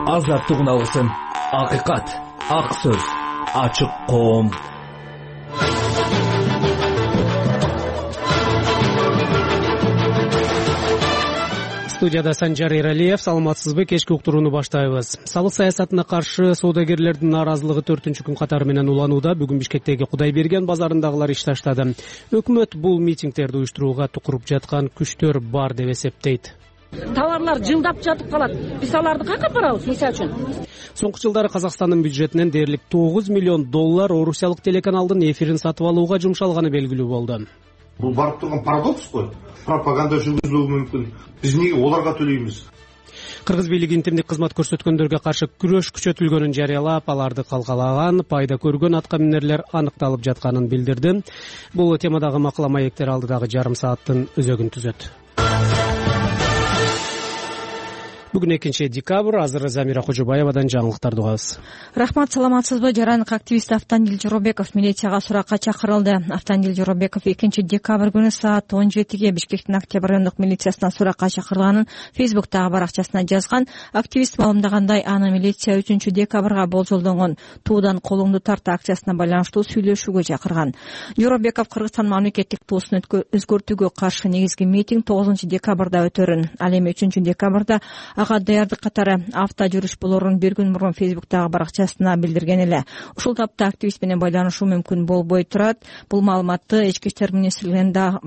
азаттык алсын. Акыйкат, ак сөз, ачык коом. Студияда Санжар Эралиев. Саламатсызбы? Кечки уктурууну баштайбыз. Салык саясатына каршы соодагерлердин нааразылыгы 4-күн катары менен уланууда. Бүгүн Бишкектеги Кудайберген базарындагылар иш таштады. Өкмөт бул митингдерди уюштурууга тукуруп жаткан күчтөр бар деп эсептейт. Товарлар жылдап жатып калат. Биз аларды каяка апарабыз, мисалы үчүн? Соңку жылдары Казакстандын бюджетинен дээрлик $9 миллион орусиялык телеканалдын эфирин сатып алууга жумшалганы белгилүү болду. Бул барып турган парадокс го. Пропаганда жүргүзүлүшү мүмкүн. Биз эмнеге оларга төлөйбүз? Кыргыз бийлиги интимдик кызмат көрсөткөндөргө каршы күрөш күчөтүлгөнүн жарыялап, аларды калгалаган, пайда көргөн аткаминерлер аныкталып жатканын билдирди. Бул темадагы макала маектер алдыдагы жарым сааттын өзөгүн түзөт. Бүгүн 2-декабрь. Азыр Замира Кожобаевадан жаңылыктарды угабыз. Рахмат, саламатсызбы? Жарандык активист Автандил Жоробеков милицияга суракка чакырылды. Автандил Жоробеков 2-декабрь күнү саат 17-ге Бишкектин Октябрь райондук милициясына суракка чакырылганын Фейсбуктагы баракчасына жазган. Активист маалымдагандай, аны милиция 3-декабрга болжолдонгон туудан колуңду тарт акциясына байланыштуу сүйлөшүүгө чакырган. Жоробеков Кыргызстан мамлекеттик туусун өзгөртүүгө каршы негизги митинг 9-декабрда өтөрүн, ал эми 3-декабрда ага даярдык катары авто жүрүш болорун бир күн мурун Фейсбуктагы баракчасына билдирген эле. Ушул тапта активист менен байланышуу мүмкүн болбой турат. Бул маалыматты Ички иштер министрлигинде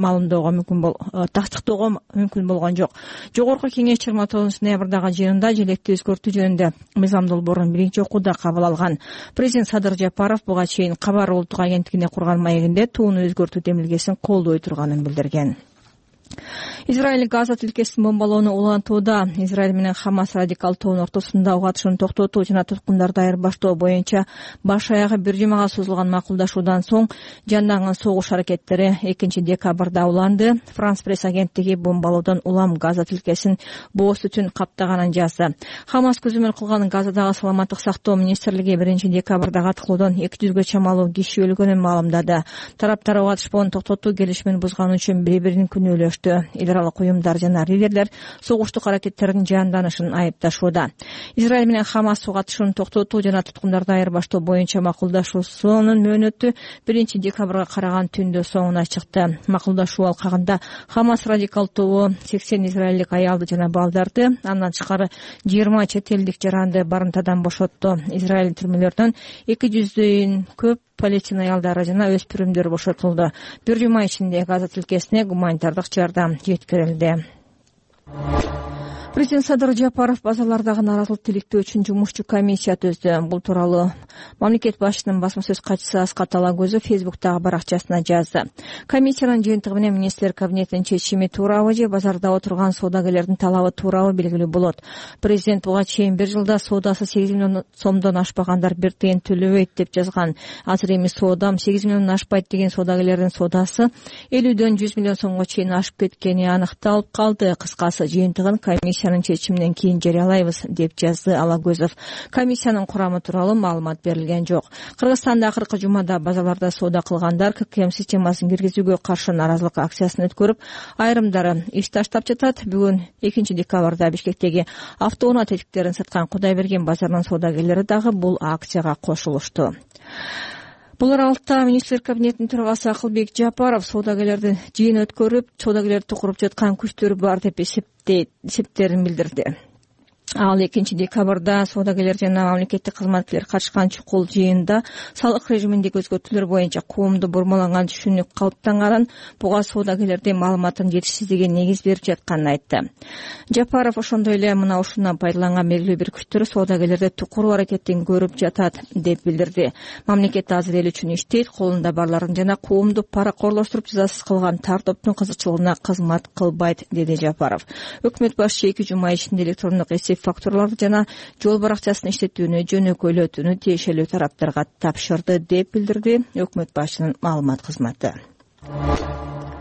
тастыктоого мүмкүн болгон жок. Жогорку кеңеш 29 ноябрдагы жыйынында желекти өзгөртүү жөнүндө мыйзам долбоорун биринчи окууда кабыл алган. Президент Садыр Жапаров буга чейин Кабар улуттук агенттигине курган маегинде тууну өзгөртүү демилгесин колдой турганын билдирген. Израиль Газа тилкесин бомбалоону улантууда. Израиль менен Хамас радикал тобунун ортосунда угатышууну токтотуу жана туткундарды айырбаштоо боюнча баш аягы бир жумага созулган макулдашуудан соң жанданган согуш аракеттери 2-декабрда уланды. Франс пресс агенттиги бомбалоодон улам Газа тилкесин бооз түтүн каптаганын жазды. Хамас көзөмөл кылган Газадагы саламаттык сактоо министрлиги 1-декабрдагы аткылоодон 200га чамалуу киши өлгөнүн маалымдады. Тараптар угатышпоону токтотуу келишимин бузган үчүн бири-бирин күнөөлөштү. Эл аралык уюмдар жана лидерлер согуштук аракеттердин жанданышын айыпташууда. Израиль менен Хамас угатышууну токтотуу жана туткундарды айырбаштоо боюнча макулдашуусунун мөөнөтү 1-декабрга караган түндө соңуна чыкты. Макулдашуу алкагында Хамас радикал тобу 80 израилдик аялды жана балдарды, андан тышкары 20 чет элдик жаранды барымтадан бошотту. Израиль түрмөлөрүнөн 200дөн көп палестина аялдары жана өспүрүмдөр бошотулду. Бир жума ичинде Газа тилкесине гуманитардык жардам жеткирилди. Президент Садыр Жапаров базарлардагы нааразылык тиликтөө үчүн жумушчу комиссия түздү. Бул тууралуу мамлекет башчынын басма сөз катчысы Аскат Алагөзү Фейсбуктагы баракчасына жазды. Комиссиянын жыйынтыгы менен министрлер кабинетинин чечими туурабы же базарда отурган соодагерлердин талабы туурабы белгилүү болот. Президент буга чейин бир жылда соодасы 8 миллион сомдон ашпагандар бир тиен төлөбөйт деп жазган. Азыр эми соодам 8 миллиондон ашпайт деген соодагерлердин соодасы 50дөн 100 миллион сомго чейин ашып кеткени аныкталып калды. Кыскасы жыйынтыгын комиссиянын чечиминен кийин жарыялайбыз деп жазды Алагөзов. Комиссиянын курамы тууралуу маалымат берилген жок. Кыргызстанда акыркы жумада базарларда соода кылгандар ККМ системасын киргизүүгө каршы нааразылык акциясын өткөрүп, айрымдары иш таштап жатат. Бүгүн 2-декабрда Бишкектеги автоунаа тетиктерин саткан Кудайберген базарынын соодагерлери дагы бул акцияга кошулушту. Бул аралыкта министрлер кабинетинин төрагасы Акылбек Жапаров соодагерлерди жыйын өткөрүп, соодагерлерди тукуруп жаткан күчтөр бар деп эсептерин билдирди. Ал 2-декабрда соодагерлер жана мамлекеттик кызматкерлер катышкан чукул жыйында салык режиминдеги өзгөртүүлөр боюнча коомду бурмаланган түшүнүк калыптанганын, буга соодагерлердин маалыматын жетишсиздиги негиз берип жатканын айтты. Жапаров ошондой эле мына ушундан пайдаланган белгилүү бир күчтөр соодагерлерди тукуруу аракетин көрүп жатат деп билдирди. Мамлекет азыр эл үчүн иштейт, колунда барларын жана коомду паракорлоштуруп жазасыз кылган тар топтун кызыкчылыгына кызмат кылбайт, деди Жапаров. Өкмөт башчы 2 жума ичинде электрондук эсеп фактураларды жана жол баракчасын иштетүүнү жөнөкөйлөтүүнү тиешелүү тараптарга тапшырды деп билдирди өкмөт башчынын маалымат кызматы.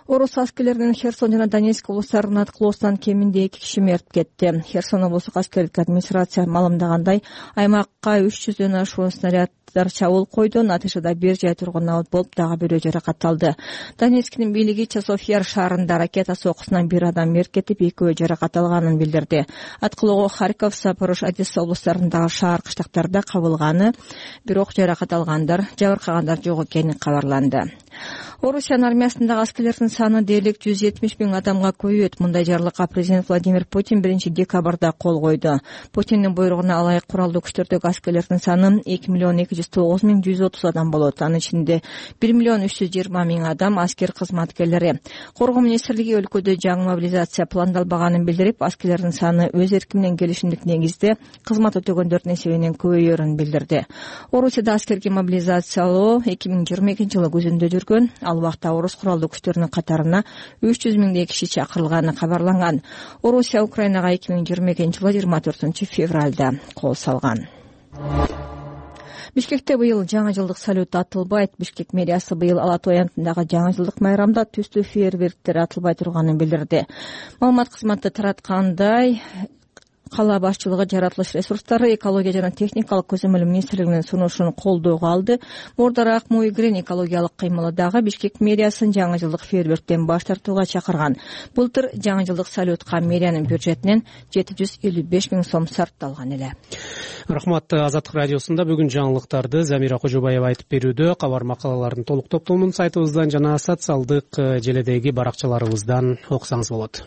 Орус аскерлеринин Херсон жана Донецк облустарынын аткылоосунан кеминде 2 киши мерт кетти. Херсон облустук аскерлик администрация маалымдагандай, аймакка 300дөн ашуун снаряддар чабуул койду. Натыйжада бир жай тургун абат болуп, дагы бирөө жаракат алды. Донецктин бийлиги Часов-Яр шаарында ракета сокусунан бир адам мерт кетип, экөө жаракат алганын билдирди. Аткылоого Харьков, Запорож, Одесса облустарындагы шаар кыштактарда кабылганы, бирок жаракат алгандар, жабыркагандар жок экени кабарланды. Орусиянын армиясындагы аскерлердин саны дээрлик 170 000 адамга көбөйөт. Мындай жарлыкка президент Владимир Путин 1-декабрда кол койду. Путиндин буйругуна ылайык куралдуу күчтөрдөгү аскерлердин саны 2 209 130 адам болот. Анын ичинде 1 320 000 адам аскер кызматкерлери. Коргоо министрлиги өлкөдө жаңы мобилизация пландалбаганын билдирип, аскерлердин саны өз эрки менен келишимдик негизде кызмат өтөгөндөрдүн эсебинен көбөйөрүн билдирди. Орусияда аскерге мобилизациялоо 2022 жылы көзүндө жүргөн. Ал убакта орус куралдуу күчтөрүнүн катарына 300 000 киши чакырылганы кабарланган. Орусия Украинага 2022 жылы 24 февралда кол салган. Бишкекте быйыл жаңы жылдык салют атылбайт. Бишкек мэриясы быйыл Ала Той антындагы жаңы жылдык майрамда түстүү фейерверктер атылбай турганын билдирди. Маалымат кызматы тараткандай, кала башчылыгы жаратылыш ресурстары, экология жана техникалык көзөмөл министрлигинин сунушун колдоого алды. Мурдараак Муйгрен экологиялык кыймылы дагы Бишкек мэриясын жаңы жылдык фейерверктен баш тартууга чакырган. Былтыр жаңы жылдык салютка мэриянын бюджетинен 755 000 сом сарпталган эле. Рахмат. Азаттык радиосунда бүгүн жаңылыктарды Замира Кожобаева айтып берүүдө. Кабар макалалардын толук топтомун сайтыбыздан жана социалдык желедеги баракчаларыбыздан окусаңыз болот.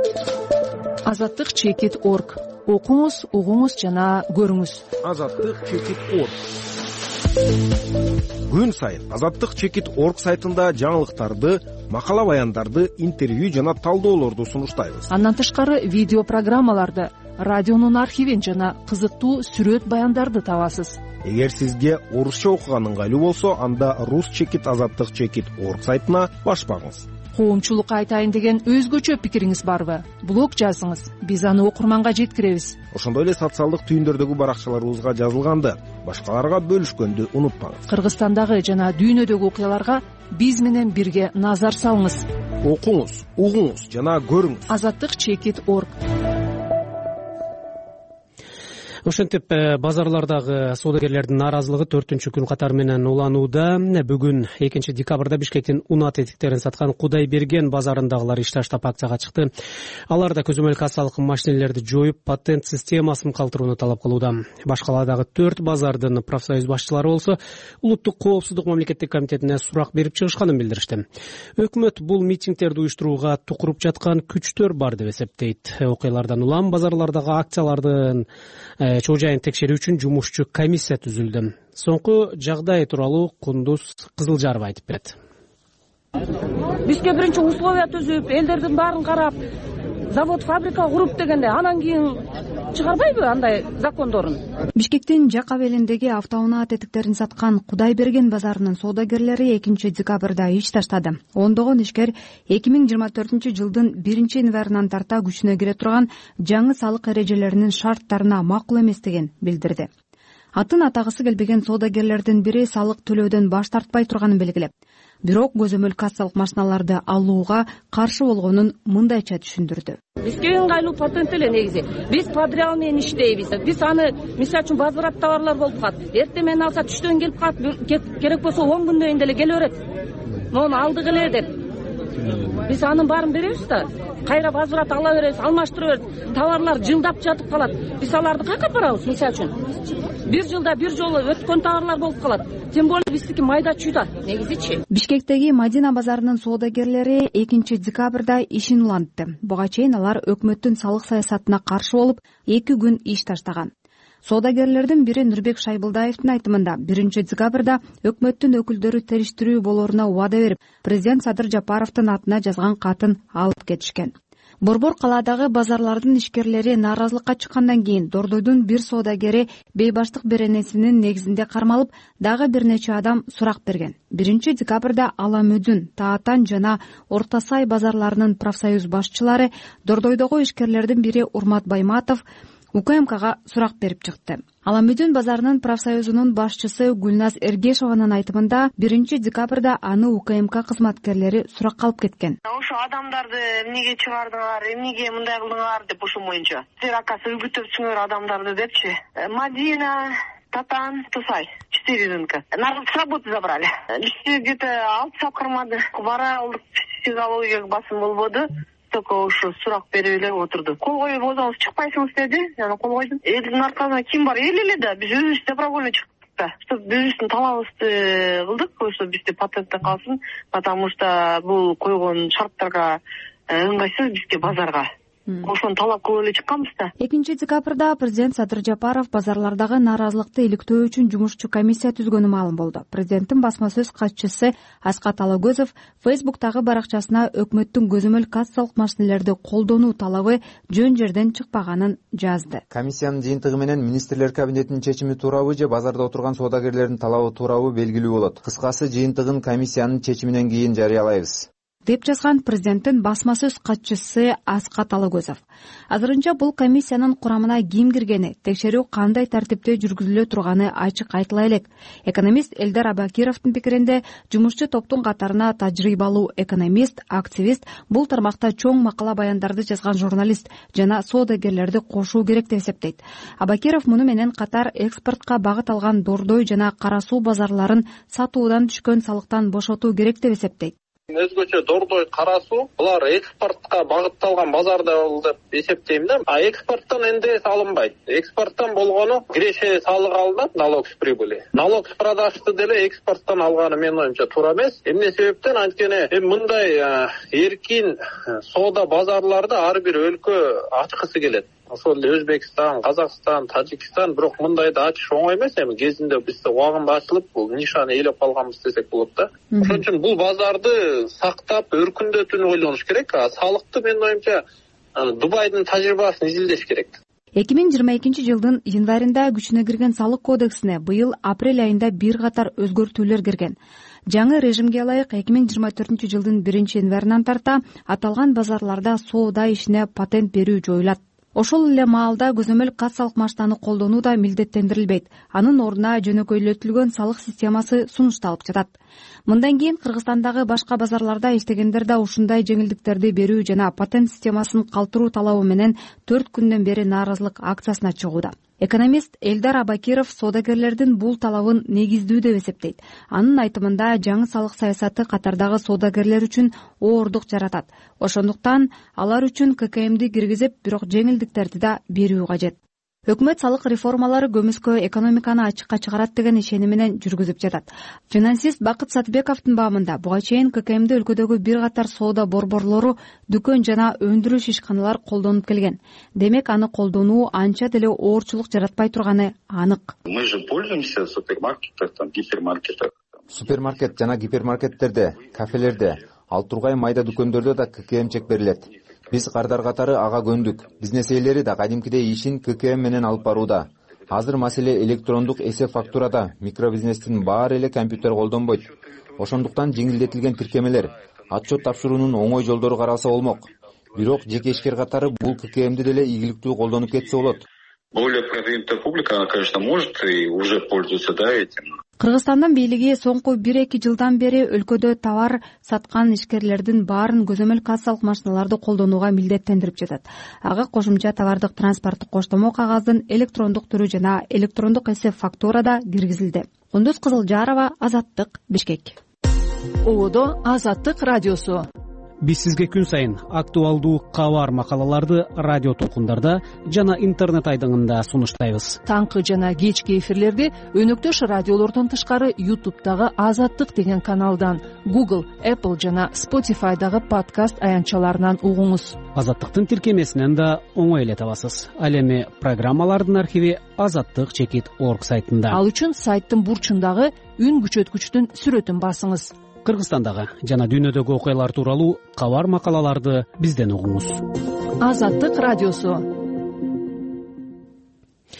Азаттык.org. Окуңуз, угуңуз жана көрүңүз. Азаттык.org. Күн сайын Азаттык.org сайтында жаңылыктарды, макала баяндарды, интервью жана талдоолорду сунуштайбыз. Андан тышкары видео программаларды, радионун архивин жана кызыктуу сүрөт баяндарды табасыз. Эгер сизге орусча окуган ыңгайлуу болсо, анда Азаттык.org сайтына баш багыңыз. Коомчулукка айтайын деген өзгөчө пикириңиз барбы? Блог жазыңыз, биз аны окурманга жеткиребиз. Ошондой эле социалдык түйүндөрдөгү баракчаларыбызга жазылганды башкаларга бөлүшкөндү унутпаңыз. Кыргызстандагы жана дүйнөдөгү окуяларга биз менен бирге назар салыңыз. Окуңуз, угуңуз жана көрүңүз. Азаттык.org. Ошентип базарлардагы соодагерлердин нааразылыгы 4-күн катары менен уланууда. Бүгүн 2-декабрда Бишкектин унат этиктерин саткан Кудайберген базарындагылар иш таштап акцияга чыкты. Алар да көзөмөл кассалык машинелерди жоюп, патент системасын калтырууну талап кылууда. Башкаладагы 4 базардын профсоюз башчылары болсо улуттук коопсуздук мамлекеттик комитетине сурак берип чыгышканын билдиришти. Өкмөт бул митингдерди уюштурууга тукуруп жаткан күчтөр бар деп эсептейт. Окуялардан улам базарлардагы акциялардын чоо жайын текшерүү үчүн жумушчу комиссия түзүлдү. Соңку жагдай тууралуу Кундуз Кызылжарова айтып берет. Бизге биринчи условия түзүп, элдердин баарын карап, завод, фабрика куруп дегенде, анан кийин чыгарбайбы андай закондорун? Бишкектин жакка белиндеги автоунаа этиктерин саткан Кудайберген базарынын соодагерлери 2-декабрда иш таштады. Ондогон ишкер 2024 жылдын 1-январынан тарта күчүнө кире турган жаңы салык эрежелеринин шарттарына макул эместигин билдирди. Атын атагысы келбеген соодагерлердин бири салык төлөөдөн баш тартпай турганын белгилеп, бирок көзөмөл кассалык машиналарды алууга каршы болгонун мындайча түшүндүрдү. Бизге ыңгайлуу патент эле негизи. Биз подреал менен иштейбиз. Биз аны мисалы үчүн возврат товарлар болуп калат. Эртең менен алса түштөн келип калат, керек болсо 10 күндөн кийин деле келе берет. Мону алдык эле деп. Биз анын баарын беребиз да. Кайра возврат ала беребиз, алмаштыра беребиз. Товарлар жылдап жатып калат. Биз аларды кайка барабыз мисалы үчүн? Бир жылда бир жолу өткөн товарлар болуп калат. Тем более биздики майда чүйда негизичи. Бишкектеги Мадина базарынын соодагерлери 2-декабрда ишин улантты. Буга чейин алар өкмөттүн салык саясатына каршы болуп 2 күн иш таштаган. Соодагерлердин бири Нурбек Шайбылдаевдин айтымында 1-декабрда өкмөттүн өкүлдөрү териштирүү болоруна убада берип, президент Садыр Жапаровдун атына жазган катын алып кетишкен. Борбор калаадагы базарлардын ишкерлери нааразылыкка чыккандан кийин Дордойдун бир соодагери бейбаштык беренесинин негизинде кармалып, дагы бир нече адам сурак берген. 1-декабрда Ала Мөдүн, Таатан жана Орто Сай базарларынын профсоюз башчылары Дордойдогу ишкерлердин бири Урмат Байматов УКМКга сурак берип чыкты. Аламүдүн базарынын профсоюзунун башчысы Гүлназ Эргешованын айтымында 1 декабрда аны УКМК кызматкерлери суракка алып кеткен. Ошо адамдарды эмнеге чыгардыңар, эмнеге мындай кылдыңар деп ошо боюнча. Силер акасы үгүттөпсүңөр адамдарды депчи. Мадина, Татан, Тусай, 4 рынка. Нас с работы забрали. Бизде где-то 6 саат кармады. Бара алдык, психологиялык басым болбоду. Только ушу сурак берип эле отурду. Кол коюп өзүңүз чыкпайсыңыз деди. Жана кол койдум. Элдин аркасына ким бар? Эл эле да. Биз өзүбүз добровольно чыктык да. Чтоб биздин талабыбызды кылдык, ошо бизде патенттен калсын, потому что бул койгон шарттарга ыңгайсыз бизге базарга. Ошону талап кылып эле чыкканбыз да. 2 декабрда президент Садыр Жапаров базарлардагы нааразылыкты иликтөө үчүн жумушчу комиссия түзгөнү маалым болду. Президенттин басма сөз катчысы Аскат Алагөзов Фейсбуктагы баракчасына өкмөттүн көзөмөл кассалык машинелерди колдонуу талабы жөн жерден чыкпаганын жазды. Комиссиянын жыйынтыгы менен министрлер кабинетинин чечими туурабы же базарда отурган соодагерлердин талабы туурабы белгилүү болот. Кыскасы, жыйынтыгын комиссиянын чечиминен кийин жарыялайбыз, деп жазган президенттин басма сөз катчысы Аскат Алагөзов. Азырынча бул комиссиянын курамына ким киргени, текшерүү кандай тартипте жүргүзүлө турганы ачык айтыла элек. Экономист Элдар Абакировдун пикиринде, жумушчу топтун катарына тажрыйбалуу экономист, активист, бул тармакта чоң макала баяндарды жазган журналист жана соодагерлерди кошуу керек деп эсептейт. Абакиров муну менен катар экспортко багыт алган дордой жана кара суу базарларын сатуудан түшкөн салыктан бошотуу керек деп эсептейт. Өзгөчө дордой, кара суу булар экспортко багытталган базарда деп эсептейм да. А экспорттон НДС алынбайт. Экспорттон болгону киреше салык алынат, налог с прибыли. Налог с продажды деле экспорттон алганы менин оюмча туура эмес. Эмне себептен? Анткени мындай эркин соода базарларды ар бир өлкө ачкысы келет. Ошол эле Өзбекстан, Казакстан, Тажикстан, бирок мындайда ачыш оңой эмес. Эми кезинде бизде убагында ачылып, бул нишаны ээлеп калганбыз десек болот да. Ошон үчүн бул базарды сактап, өркүндөтүүнү ойлонуш керек. Салыкты менин оюмча Дубайдын тажрыйбасын изилдеш керек. 2022 жылдын январында күчүнө кирген салык кодексине быйыл апрель айында бир катар өзгөртүүлөр кирген. Жаңы режимге ылайык 2024 жылдын 1 январынан тарта аталган базарларда соода ишине патент берүү жоюлат. Ошол эле маалда көзөмөл кассалык машинаны колдонуу да милдеттендирилбейт. Анын ордуна жөнөкөйлөтүлгөн салык системасы сунушталып жатат. Мындан кийин Кыргызстандагы башка базарларда иштегендер да ушундай жеңилдиктерди берүү жана патент системасын калтыруу талабы менен 4 күндөн бери нааразылык акциясына чыгууда. Экономист Элдар Абакиров соодагерлердин бул талабын негиздүү деп эсептейт. Анын айтымында жаңы салык саясаты катардагы соодагерлер үчүн оордук жаратат. Ошондуктан алар үчүн ККМди киргизип, бирок жеңилдиктерди да берүү кажет. Өкмөт салык реформалары көмүскө экономиканы ачыкка чыгарат деген ишеним менен жүргүзүп жатат. Финансист Бакыт Сатыбековдун баамында буга чейин ККМди өлкөдөгү бир катар соода борборлору, дүкөн жана өндүрүш ишканалар колдонуп келген. Демек аны колдонуу анча деле оорчулук жаратпай турганы анык. Мы же пользуемся супермаркеттер, гипермаркеттер. Супермаркет жана гипермаркеттерде, кафелерде, ал тургай майда дүкөндөрдө да ККМ чек берилет. Биз кардар катары ага көндүк. Бизнес ээлери да кадимкидей ишин ККМ менен алып барууда. Азыр маселе электрондук эсеп фактурада. Микробизнестин баары эле компьютер колдонбойт. Ошондуктан жеңилдетилген тиркемелер, отчет тапшыруунун оңой жолдору каралса болмок. Бирок жеке ишкер катары бул ККМди деле ийгиликтүү колдонуп кетсе болот. Более продвинутая публика, она, конечно, может и уже пользуется этим. Кыргызстандын бийлиги соңку 1-2 жылдан бери өлкөдө товар саткан ишкерлердин баарын көзөмөл кассалык машиналарды колдонууга милдеттендирип жатат. Ага кошумча товардык транспорттук коштомо кагаздын электрондук түрү жана электрондук эсеп фактура да киргизилди. Кундуз Кызылжарова, Азаттык, Бишкек. Одо Азаттык радиосу. Биз сизге күн сайын актуалдуу кабар макалаларды радио толкундарда жана интернет айдыңында сунуштайбыз. Таңкы жана кечки эфирлерди өнөктөш радиолордон тышкары YouTube'дагы Азаттык деген каналдан, Google, Apple жана Spotify'дагы подкаст аянтчаларынан угуңуз. Азаттыктын тиркемесинен да оңой эле табасыз. Ал эми программалардын архиви azattik.org сайтында. Ал үчүн сайттын бурчундагы үн күчөткүчтүн сүрөтүн басыңыз. Кыргызстандагы жана дүйнөдөгү окуялар тууралуу кабар макалаларды бизден угуңуз. Азаттык радиосу.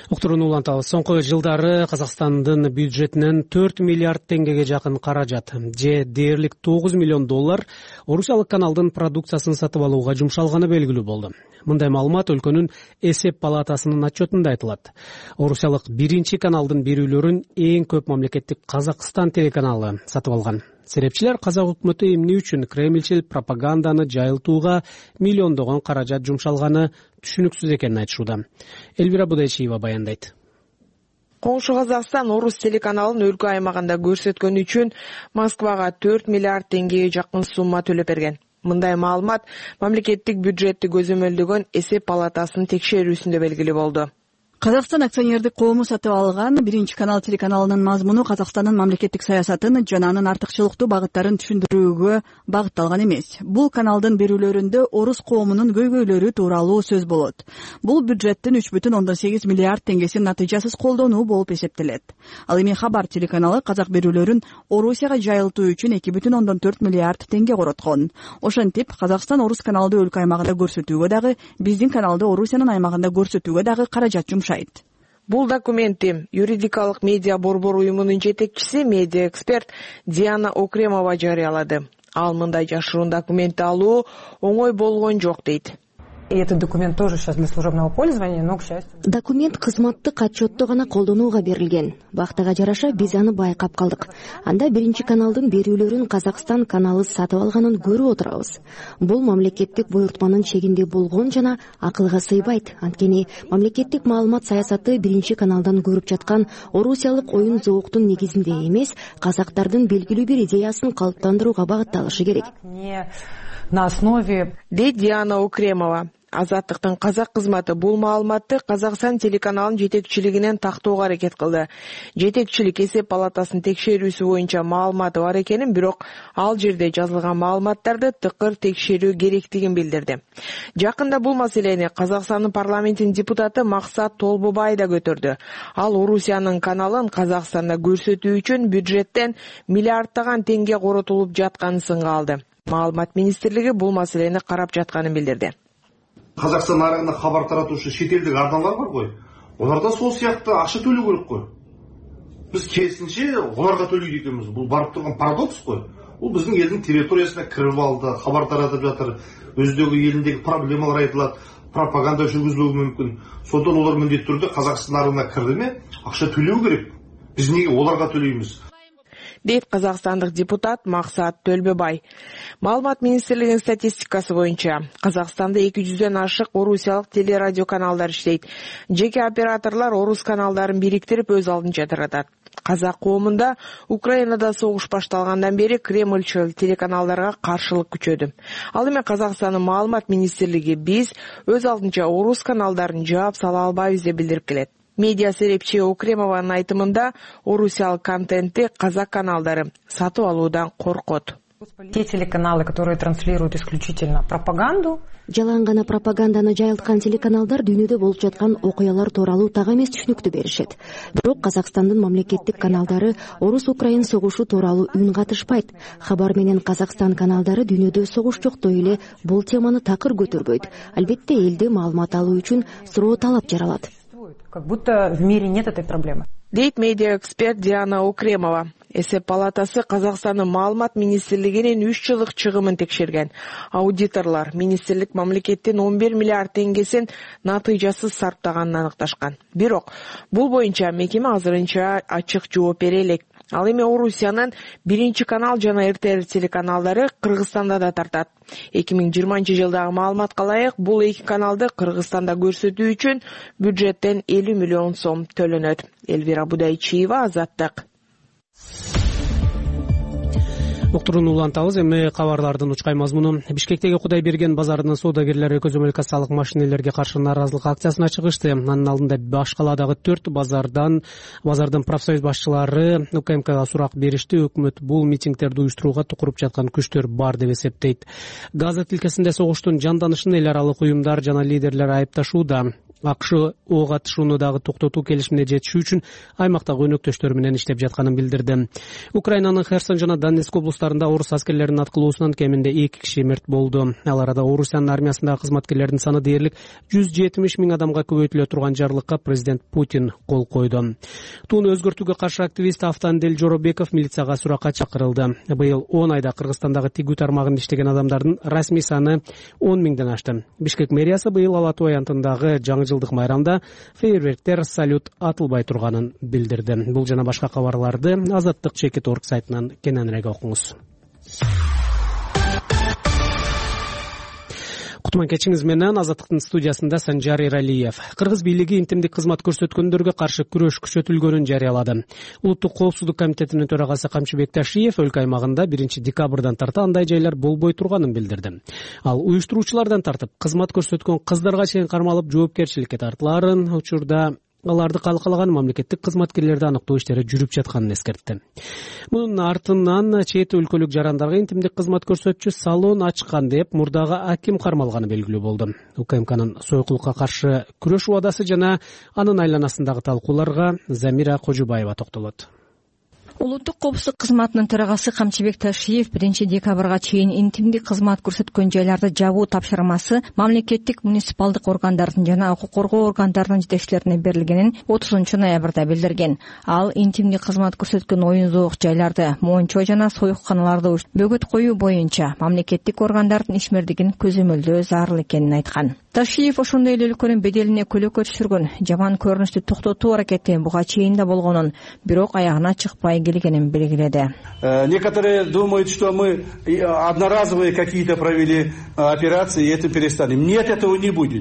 Уктурууну улантабыз. Соңку жылдары Казакстандын бюджетинен 4 миллиард теңгеге жакын каражат же дээрлик $9 миллион орусиялык каналдын продукциясын сатып алууга жумшалганы белгилүү болду. Мындай маалымат өлкөнүн эсеп палатасынын отчетунда айтылат. Орусиялык биринчи каналдын берүүлөрүн эң көп мамлекеттик Казакстан телеканалы сатып алган. Серепчилер казак өкмөтү эмне үчүн кремльчил пропаганданы жайылтууга миллиондогон каражат жумшалганы түшүнүксүз экенин айтышууда. Элвира Будайчиева баяндайт. Коңшу Казакстан орус телеканалын өлкө аймагында көрсөткөнү үчүн Москвага 4 миллиард теңгеге жакын сумма төлөп берген. Мындай маалымат мамлекеттик бюджетти көзөмөлдөгөн эсеп палатасынын текшерүүсүндө белгилүү болду. Казакстан акционердик коому сатып алган биринчи канал телеканалынын мазмуну Казакстандын мамлекеттик саясатын жана анын артыкчылыктуу багыттарын түшүндүрүүгө багытталган эмес. Бул каналдын берүүлөрүндө орус коомунун көйгөйлөрү тууралуу сөз болот. Бул бюджеттин 3,8 миллиард теңгесин натыйжасыз колдонуу болуп эсептелет. Ал эми Хабар телеканалы казак берүүлөрүн Орусияга жайылтуу үчүн 2,4 миллиард теңге короткон. Ошентип, Казакстан орус каналды өлкө аймагында көрсөтүүгө дагы, биздин каналды Орусиянын аймагында көрсөтүүгө дагы каражат жумшайт. Бул документти юридикалык медиа борбор уюмунун жетекчиси медиа эксперт Диана Окремова жарыялады. Ал мындай жашыруун документти алуу оңой болгон жок дейт. И этот документ тоже сейчас для служебного пользования, но, к счастью... Документ кызматтык отчетто гана колдонууга берилген. Бактага жараша биз аны байкап калдык. Анда биринчи каналдын берүүлөрүн Казакстан каналы сатып алганын көрүп отурабыз. Бул мамлекеттик буйртманын чегинде болгон жана акылга сыйбайт. Анткени мамлекеттик маалымат саясаты биринчи каналдан көрүп жаткан орусиялык оюн зооктун негизинде эмес, казактардын белгилүү бир идеясын калыптандырууга багытталышы керек. На основе... Дейт Диана Окремова. Азаттыктын казак кызматы бул маалыматты Казакстан телеканалынын жетекчилигинен тактоого аракет кылды. Жетекчилик эсеп палатасынын текшерүүсү боюнча маалыматы бар экенин, бирок ал жерде жазылган маалыматтарды тыкыр текшерүү керектигин билдирди. Жакында бул маселени Казакстандын парламентинин депутаты Максат Толбобай да көтөрдү. Ал Орусиянын каналын Казакстанда көрсөтүү үчүн бюджеттен миллиарддаган теңге коротулуп жатканын сынга алды. Маалымат министрлиги бул маселени карап жатканын билдирди. Казакстан нарыгында хабар таратуучу шетелдик арналар бар ғой. Оларда сол сыяктуу акча төлөө керек қой. Біз керісінше оларға төлейді екенбіз. Бұл барып тұрған парадокс қой. Бұл біздің елдің территориясына кіріп алды, хабар таратып жатыр. Өздегі еліндегі проблемалар айтылады, пропаганда жүргізілуі мүмкін. Сондықтан олар міндетті түрде Қазақстан нарығына кірді ме, ақша төлеу керек. Біз неге оларға төлейміз? Дейт казакстандык депутат Максат Төлбөбай. Маалымат министрлигинин статистикасы боюнча Казакстанда 200дөн ашык орусиялык телерадио каналдар иштейт. Жеке операторлор орус каналдарын бириктирип өз алдынча таратат. Казак коомунда Украинада согуш башталгандан бери кремльчил телеканалдарга каршылык күчөдү. Ал эми Казакстандын маалымат министрлиги биз өз алдынча орус каналдарын жаап сала албайбыз деп билдирип келет. Медиа серепчи Окремованын айтымында орусиялык контентти казак каналдары сатып алуудан коркот. Те телеканалы, которые транслируют исключительно пропаганду, жалаң гана пропаганданы жайылткан телеканалдар дүйнөдө болуп жаткан окуялар тууралуу так эмес түшүнүктү беришет. Бирок Казакстандын мамлекеттик каналдары орус-украин согушу тууралуу үн катышпайт. Хабар менен Казакстан каналдары дүйнөдө согуш жоктой эле бул теманы такыр көтөрбөйт. Албетте элди маалымат алуу үчүн суроо талап жаралат. Как будто в мире нет этой проблемы. Дейт медиа эксперт Диана Окремова. Эсеп палатасы Казакстандын маалымат министрлигинин 3 жылдык чыгымын текшерген. Аудиторлор министрлик мамлекеттин 11 миллиард теңгесин натыйжасыз сарптаганын аныкташкан. Бирок бул боюнча мекеме азырынча ачык жооп бере элек. Ал эми Орусиянын биринчи канал жана РТР телеканалдары Кыргызстанда да тартат. 2020-жылдагы маалыматка ылайык, бул эки каналды Кыргызстанда көрсөтүү үчүн бюджеттен 50 миллион сом төлөнөт. Элвира Будайчиева, Азаттык. Уктурууну улантабыз. Эми кабарлардын учкай мазмуну. Бишкектеги Кудайберген базарынын соодагерлери көзөмөл кассалык машинелерге каршы нааразылык акциясына чыгышты. Анын алдында баш каладагы 4 базардын профсоюз башчылары УКМКга сурак беришти. Өкмөт бул митингдерди уюштурууга тукуруп жаткан күчтөр бар деп эсептейт. Газа тилкесинде согуштун жанданышын эл аралык уюмдар жана лидерлер айыпташууда. АКШ ок атышууну дагы токтотуу келишимине жетишүү үчүн аймактагы өнөктөштөр менен иштеп жатканын билдирди. Украинанын Херсон жана Донецк облустарында союштарында орус аскерлеринин аткылоосунан кеминде 2 киши мерт болду. Ал арада Орусиянын армиясындагы кызматкерлердин саны дээрлик 170 000 адамга көбөйтүлө турган жарлыкка президент Путин кол койду. Тууну өзгөртүүгө каршы активист Автандил Жоробеков милицияга суракка чакырылды. Быйыл 10 айда Кыргызстандагы тигүү тармагында иштеген адамдардын расмий саны 10 000ден ашты. Бишкек мэриясы быйыл Ала Тоо аянтындагы жаңы жылдык майрамда фейерверктер, салют атылбай турганын билдирди. Бул жана башка кабарларды Азаттык чекит орг сайтынан кененирээк окуңуз. Кутман кечиңиз менен Азаттыктын студиясында Санжар Эралиев. Кыргыз бийлиги интимдик кызмат көрсөткөндөргө каршы күрөш күчөтүлгөнүн жарыялады. Улуттук коопсуздук комитетинин төрагасы Камчыбек Ташиев өлкө аймагында 1 декабрдан тарта андай жайлар болбой турганын билдирди. Ал уюштуруучулардан тартып, кызмат көрсөткөн кыздарга чейин кармалып жоопкерчиликке тартыларын, учурда аларды калкалаган мамлекеттик кызматкерлерди аныктоо иштери жүрүп жатканын эскертти. Мунун артынан чет өлкөлүк жарандарга интимдик кызмат көрсөтчү салон ачкан деп мурдагы аким кармалганы белгилүү болду. УКМКнын сойкулукка каршы күрөш убадасы жана анын айланасындагы талкууларга Замира Кожубаева токтолот. Улуттук коопсуздук кызматынын төрагасы Камчыбек Ташиев 1 декабрга чейин интимдик кызмат көрсөткөн жайларды жабуу тапшырмасы мамлекеттик муниципалдык органдардын жана укук коргоо органдарынын жетекчилерине берилгенин 30 ноябрда билдирген. Ал интимдик кызмат көрсөткөн оюн-зоок жайларды, мончо жана союкканаларды бөгөт коюу боюнча мамлекеттик органдардын ишмердигин көзөмөлдөө зарыл экенин айткан. Ташиев ошондой эле өлкөнүн беделине көлөкө түшүргөн жаман көрүнүштү токтотуу аракети буга чейин да болгонун, бирок аягына чыкпай келгенин белгиледи. Некоторые думают, что мы одноразовые какие-то провели операции и это перестанем. Нет, этого не будет.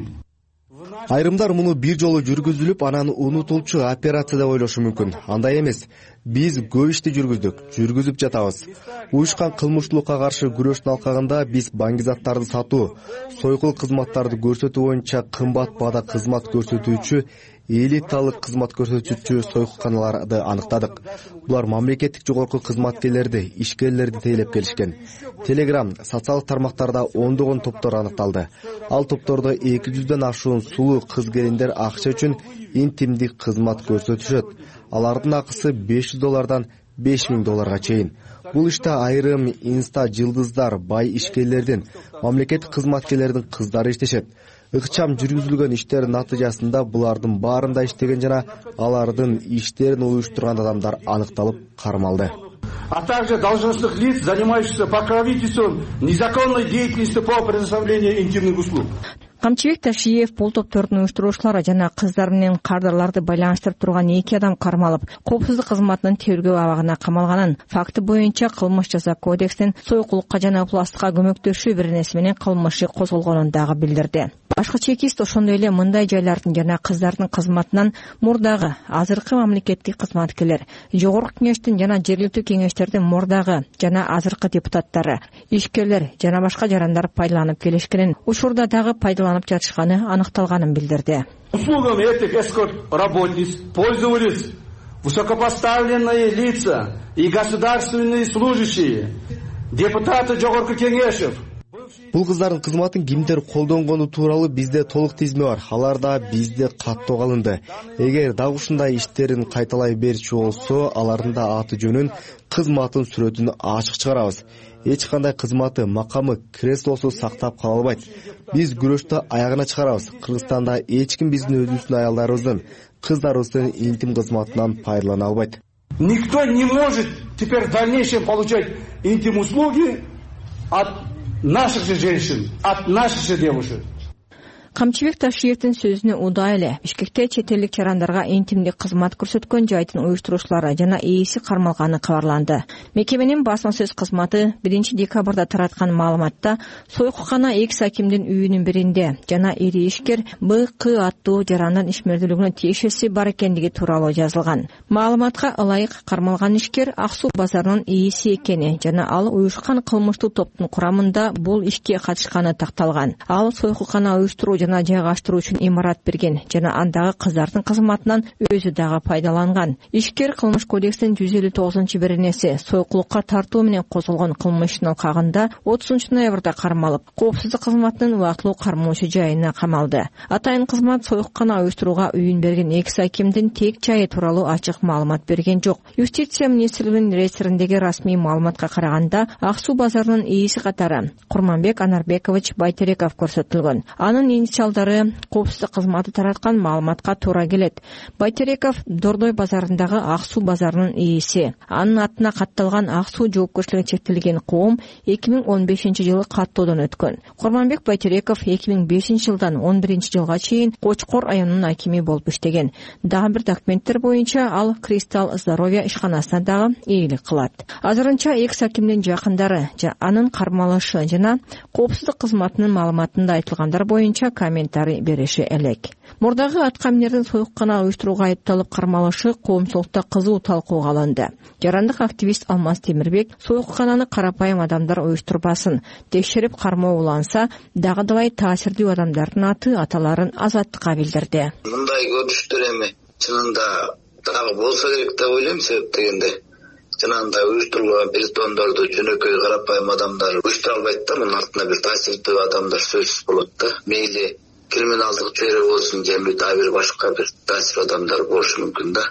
Айрымдар муну бир жолу жүргүзүлүп, анан унутулчу операция деп ойлошу мүмкүн. Андай эмес. Биз көп ишти жүргүзүп жатабыз. Уюшкан кылмыштуулукка каршы күрөштүн алкагында биз баңгизаттарды сатуу, сойкул кызматтарды көрсөтүү боюнча кымбат баада кызмат көрсөтүүчү, элиталык кызмат көрсөтүүчү сойкулканаларды аныктадык. Булар мамлекеттик жогорку кызматкерлерди, ишкерлерди тейлеп келишкен. Телеграм, социалдык тармактарда ондогон топтор аныкталды. Ал топтордо 200дөн ашуун сулуу кыз-келиндер акча үчүн интимдик кызмат көрсөтүшөт. Алардын акысы $500 $5000 чейин. Бул иште айрым инста жылдыздар, бай ишкерлердин, мамлекеттик кызматкерлердин кыздары иштешет. Ыкчам жүргүзүлгөн иштердин натыйжасында булардын баарында иштеген жана алардын иштерин уюштурган адамдар аныкталып кармалды. А также должностных лиц, занимающихся покровительством незаконной деятельности по предоставлению интимных услуг. Камчыбек Ташиев бул топтордун уюштуруучулары жана кыздар менен кардарларды байланыштырып турган 2 адам кармалып, коопсуздук кызматынын тергөө абагына камалганын, факты боюнча кылмыш жаза кодексинин сойкулукка жана опластыкка көмөктөшүү беренеси менен кылмышы козголгонун дагы билдирди. Башкы чекист ошондой эле мындай жайлардын жана кыздардын кызматынан мурдагы азыркы мамлекеттик кызматкерлер, жогорку кеңештин жана жергиликтүү кеңештердин мурдагы жана азыркы депутаттары, ишкерлер жана башка жарандар пайдаланып келишкенин, учурда дагы пайдаланып жатышканы аныкталганын билдирди. Услугами этих эскорт-работниц пользовались высокопоставленные лица и государственные служащие, депутаты жогорку кеңешев. Бул кыздардын кызматын кимдер колдонгону тууралуу бизде толук тизме бар. Алар да бизде каттоого алынды. Эгер дагы ушундай иштерин кайталай берчү болсо, алардын да аты жөнүн, кызматын сүрөтүн ачык чыгарабыз. Эч кандай кызматы, макамы, креслосу сактап кала албайт. Биз күрөштү аягына чыгарабыз. Кыргызстанда эч ким биздин өзүбүздүн аялдарыбыздын, кыздарыбыздын интим кызматынан пайдалана албайт. Никто не может теперь в дальнейшем получать интим-услуги от наших же женщин, от наших же девушек. Камчыбек Ташиевдин сөзүнө удай эле Бишкекте чет элдик жарандарга интимдик кызмат көрсөткөн жайдын уюштуруучулары жана ээси кармалганы кабарланды. Мекеменин басма сөз кызматы 1 декабрда тараткан маалыматта сойкуккана экс акимдин үйүнүн биринде жана ири ишкер БК аттуу жарандын ишмердүүлүгүнө тиешеси бар экендиги тууралуу жазылган. Маалыматка ылайык кармалган ишкер Ак Суу базарынын ээси экени жана ал уюшкан кылмыштуу топтун курамында бул ишке катышканы такталган. Ал сойкуккана уюштуруу жана жайгаштыруу үчүн имарат берген жана андагы кыздардын кызматынан өзү дагы пайдаланган. Ишкер Кылмыш кодекстин 159-беренеси сойкулукка тартуу менен козголгон кылмыш ишин алкагында 30 ноябрда кармалып, коопсуздук кызматынын убактылуу кармоочу жайына камалды. Атайын кызмат союккана уюштурууга үйүн берген экс акимдин тек жайы тууралуу ачык маалымат берген жок. Юстиция министрлигинин реестериндеги расмий маалыматка караганда, Ак суу базарынын ээси катары Курманбек Анарбекович Байтереков көрсөтүлгөн. Анын инициалдары коопсуздук кызматы тараткан маалыматка туура келет. Байтереков Дордой базарындагы Ак суу базарынын ээси. Анын атына катталган Ак суу жоопкерчилиги чектелген коом 2015-жылы каттоодон өткөн. Курманбек Байтереков 2005-жылдан 2011-жылга чейин Кочкор районунун акими болуп иштеген. Дагы бир документтер боюнча ал Кристалл здоровье ишканасына дагы ээлик кылат. Азырынча экс акимдин жакындары анын кармалышы жана коопсуздук кызматынын маалыматында айтылгандар боюнча комментарий бериши элек. Мурдагы аткаминердин союккана уюштурууга айыпталып кармалышы коомчулукта кызуу талкууга алынды. Жарандык активист Алмаз Темирбек союккананы карапайым адамдар уюштурбасын, текшерип кармоо уланса, дагы таасирдүү адамдардын аты аталарын азаттыкка билдирди. Мындай көрүнүштөр эми чынында дагы болсо керек деп ойлойм, себеп дегенде жанагындай уюштурулган притондорду жөнөкөй карапайым адамдар уюштура албайт да, мунун артында бир таасирдүү адамдар сөзсүз болот да. Мейли криминалдык чөйрө болсун, же дагы бир башка бир таасир адамдар болушу мүмкүн да.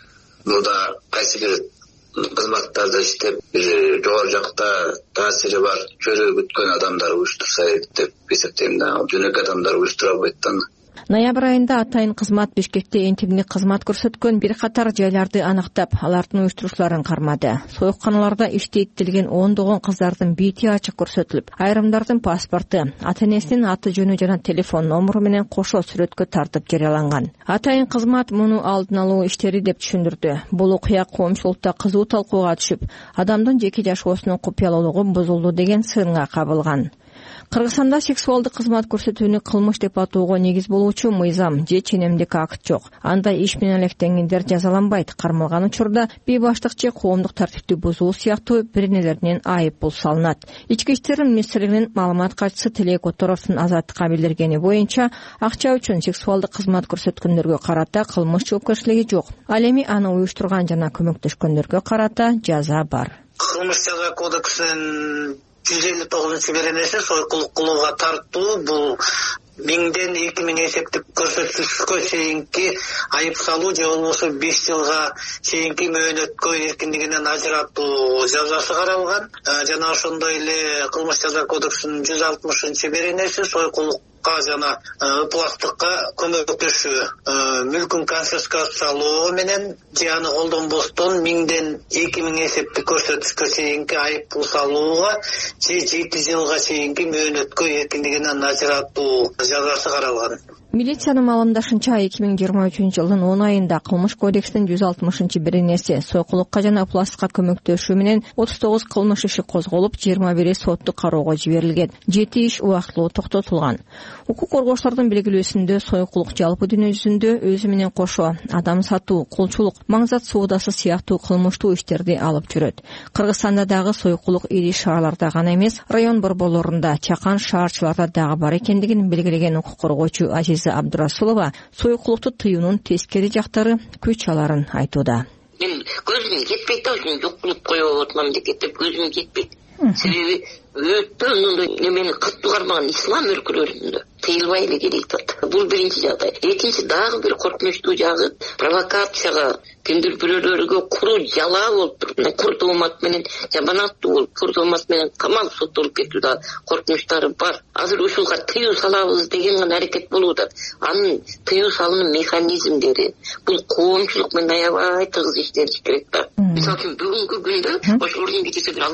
Мурда кайсы бир кызматтарда иштеп, бир жогору жакта таасири бар чөйрө бүткөн адамдар уюштурса деп эсептейм да. Жөнөкөй адамдар уюштура албайт да. Ноябрь айында атайын кызмат Бишкекте энтигиндик кызмат көрсөткөн бир катар жайларды аныктап, алардын уюштуруучуларын кармады. Союкканаларда иштетилген ондогон кыздардын бити ачык көрсөтүлүп, айрымдардын паспорту, ата-энесинин аты жөнү жана телефон номуру менен кошо сүрөткө тартып жарыяланган. Атайын кызмат муну алдын алуу иштери деп түшүндүрдү. Бул окуя коомчулукта кызуу талкууга түшүп, адамдын жеке жашоосунун купуялуулугу бузулду деген сынга кабылган. Кыргызстанда сексуалдык кызмат көрсөтүүнү кылмыш деп атоого негиз болуучу мыйзам же ченемдик акт жок. Андай иш менен алектенгендер жазаланбайт. Кармалган учурда бейбаштык же коомдук тартипти бузуу сыяктуу бир нелеринен айып пул салынат. Ички иштер министрлигинин маалымат катчысы Тилек Которовдун азаттыкка билдиргени боюнча, акча үчүн сексуалдык кызмат көрсөткөндөргө карата кылмыш жоопкерчилиги жок. Ал эми аны уюштурган жана көмөктөшкөндөргө карата жаза бар. Кылмыш жаза кодексинин 159-беренеси сойкулук кылууга тартуу, бул 1000ден 2000 эсептик көрсөткүчкө чейинки айып салуу же болбосо 5 жылга чейинки мөөнөткө эркиндигинен ажыратуу жазасы каралган. Жана ошондой эле кылмыш жаза кодексинин 160-беренеси сойкулукка жана ыплактыкка көмөктөшүү, мүлкүн конфискациялоо менен же аны колдонбостон 1000ден 2000 эсептик көрсөткүчкө чейинки айып пул салууга же 7 жылга чейинки мөөнөткө эркиндигинен ажыратуу жазасы каралган. Милициянын маалымдашынча 2023-жылдын 10 айында кылмыш кодекстин 160-беренеси сойкулукка жана ыпластыкка көмөктөшүү менен 39 кылмыш иши козголуп, 21 соттук кароого жиберилген. 7 иш убактылуу токтотулган. Укук коргоочулардын белгилөөсүндө сойкулук жалпы дүйнө жүзүндө өзү менен кошо адам сатуу, кулчулук, маңзат соодасы сыяктуу кылмыштуу иштерди алып жүрөт. Кыргызстанда дагы сойкулук ири шаарларда гана эмес, район борборлорунда, чакан шаарчыларда дагы бар экендигин белгилеген укук коргоочу Азиза Абдурасулова сойкулукту тыюунун тескери жактары күч аларын айтууда. Мен көзүм жетпейт да, ушуну жок кылып коюп атат мамлекет деп көзүм жетпейт. Себеби өтө немени катуу кармаган ислам өлкөлөрүндө тыйылбай эле келет атат. Бул биринчи жагдай. Экинчи дагы бир коркунучтуу жагы провокацияга, кимдир бирөөлөргө куру жалаа болуп туруп, кур тоомат менен жаманаттуу болуп, кур тоомат менен камал соттолуп кетүү да коркунучтары бар. Азыр ушуга тыюу салабыз деген гана аракет болууда. Анын тыюу салуунун механизмдери бул коомчулук менен аябай тыгыз иштелиш керек да. Мисалы үчүн бүгүнкү күндө ошолордун кетиси бир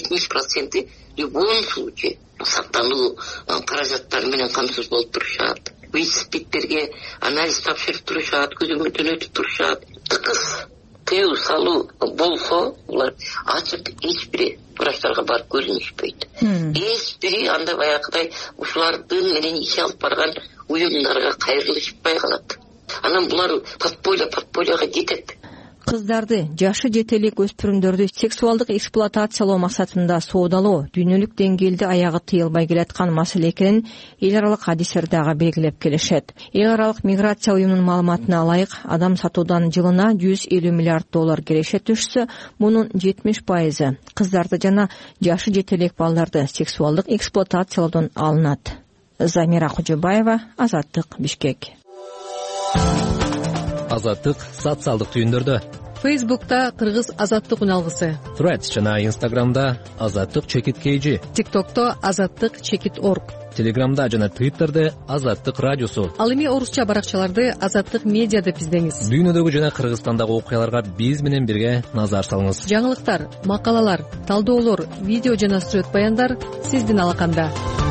60-70% в любом случае сактануу каражаттары менен камсыз болуп турушат. ВИЧ-спиттерге анализ тапшырып турушат, көзөмөлдөн өтүп турушат. Тыкыз тыюу салуу болсо, булар ачык эч бир врачтарга барып көрүнүшпөйт. Эч бири анда баягыдай ушулардын менен иш алып барган уюмдарга кайрылышпай калат. Анан булар подпольяга жетет. кыздарды, жашы жете элек өспүрүмдөрдү сексуалдык эксплуатациялоо максатында соодалоо дүйнөлүк деңгээлде аягы тыйылбай келаткан маселе экенин эл аралык адистер дагы белгилеп келишет. Эл аралык миграция уюмунун маалыматына ылайык, адам сатуудан жылына $150 миллиард кереше түшсө, мунун 70% кыздарды жана жашы жете элек балдарды сексуалдык эксплуатациялоодон алынат. Замира Кожобаева, Азаттык, Бишкек. Азаттык социалдык түйүндөрдө. Фейсбукта Кыргыз Азаттык үналгысы, Threads жана Инстаграмда Азаттык чекит KG, ТикТокто Азаттык чекит орг, Телеграмда жана Твиттерде Азаттык радиосу. Ал эми орусча баракчаларды Азаттык медиа деп издеңиз. Дүйнөдөгү жана Кыргызстандагы окуяларга биз менен бирге назар салыңыз. Жаңылыктар, макалалар, талдоолор, видео жана сюжет баяндар сиздин алаканда.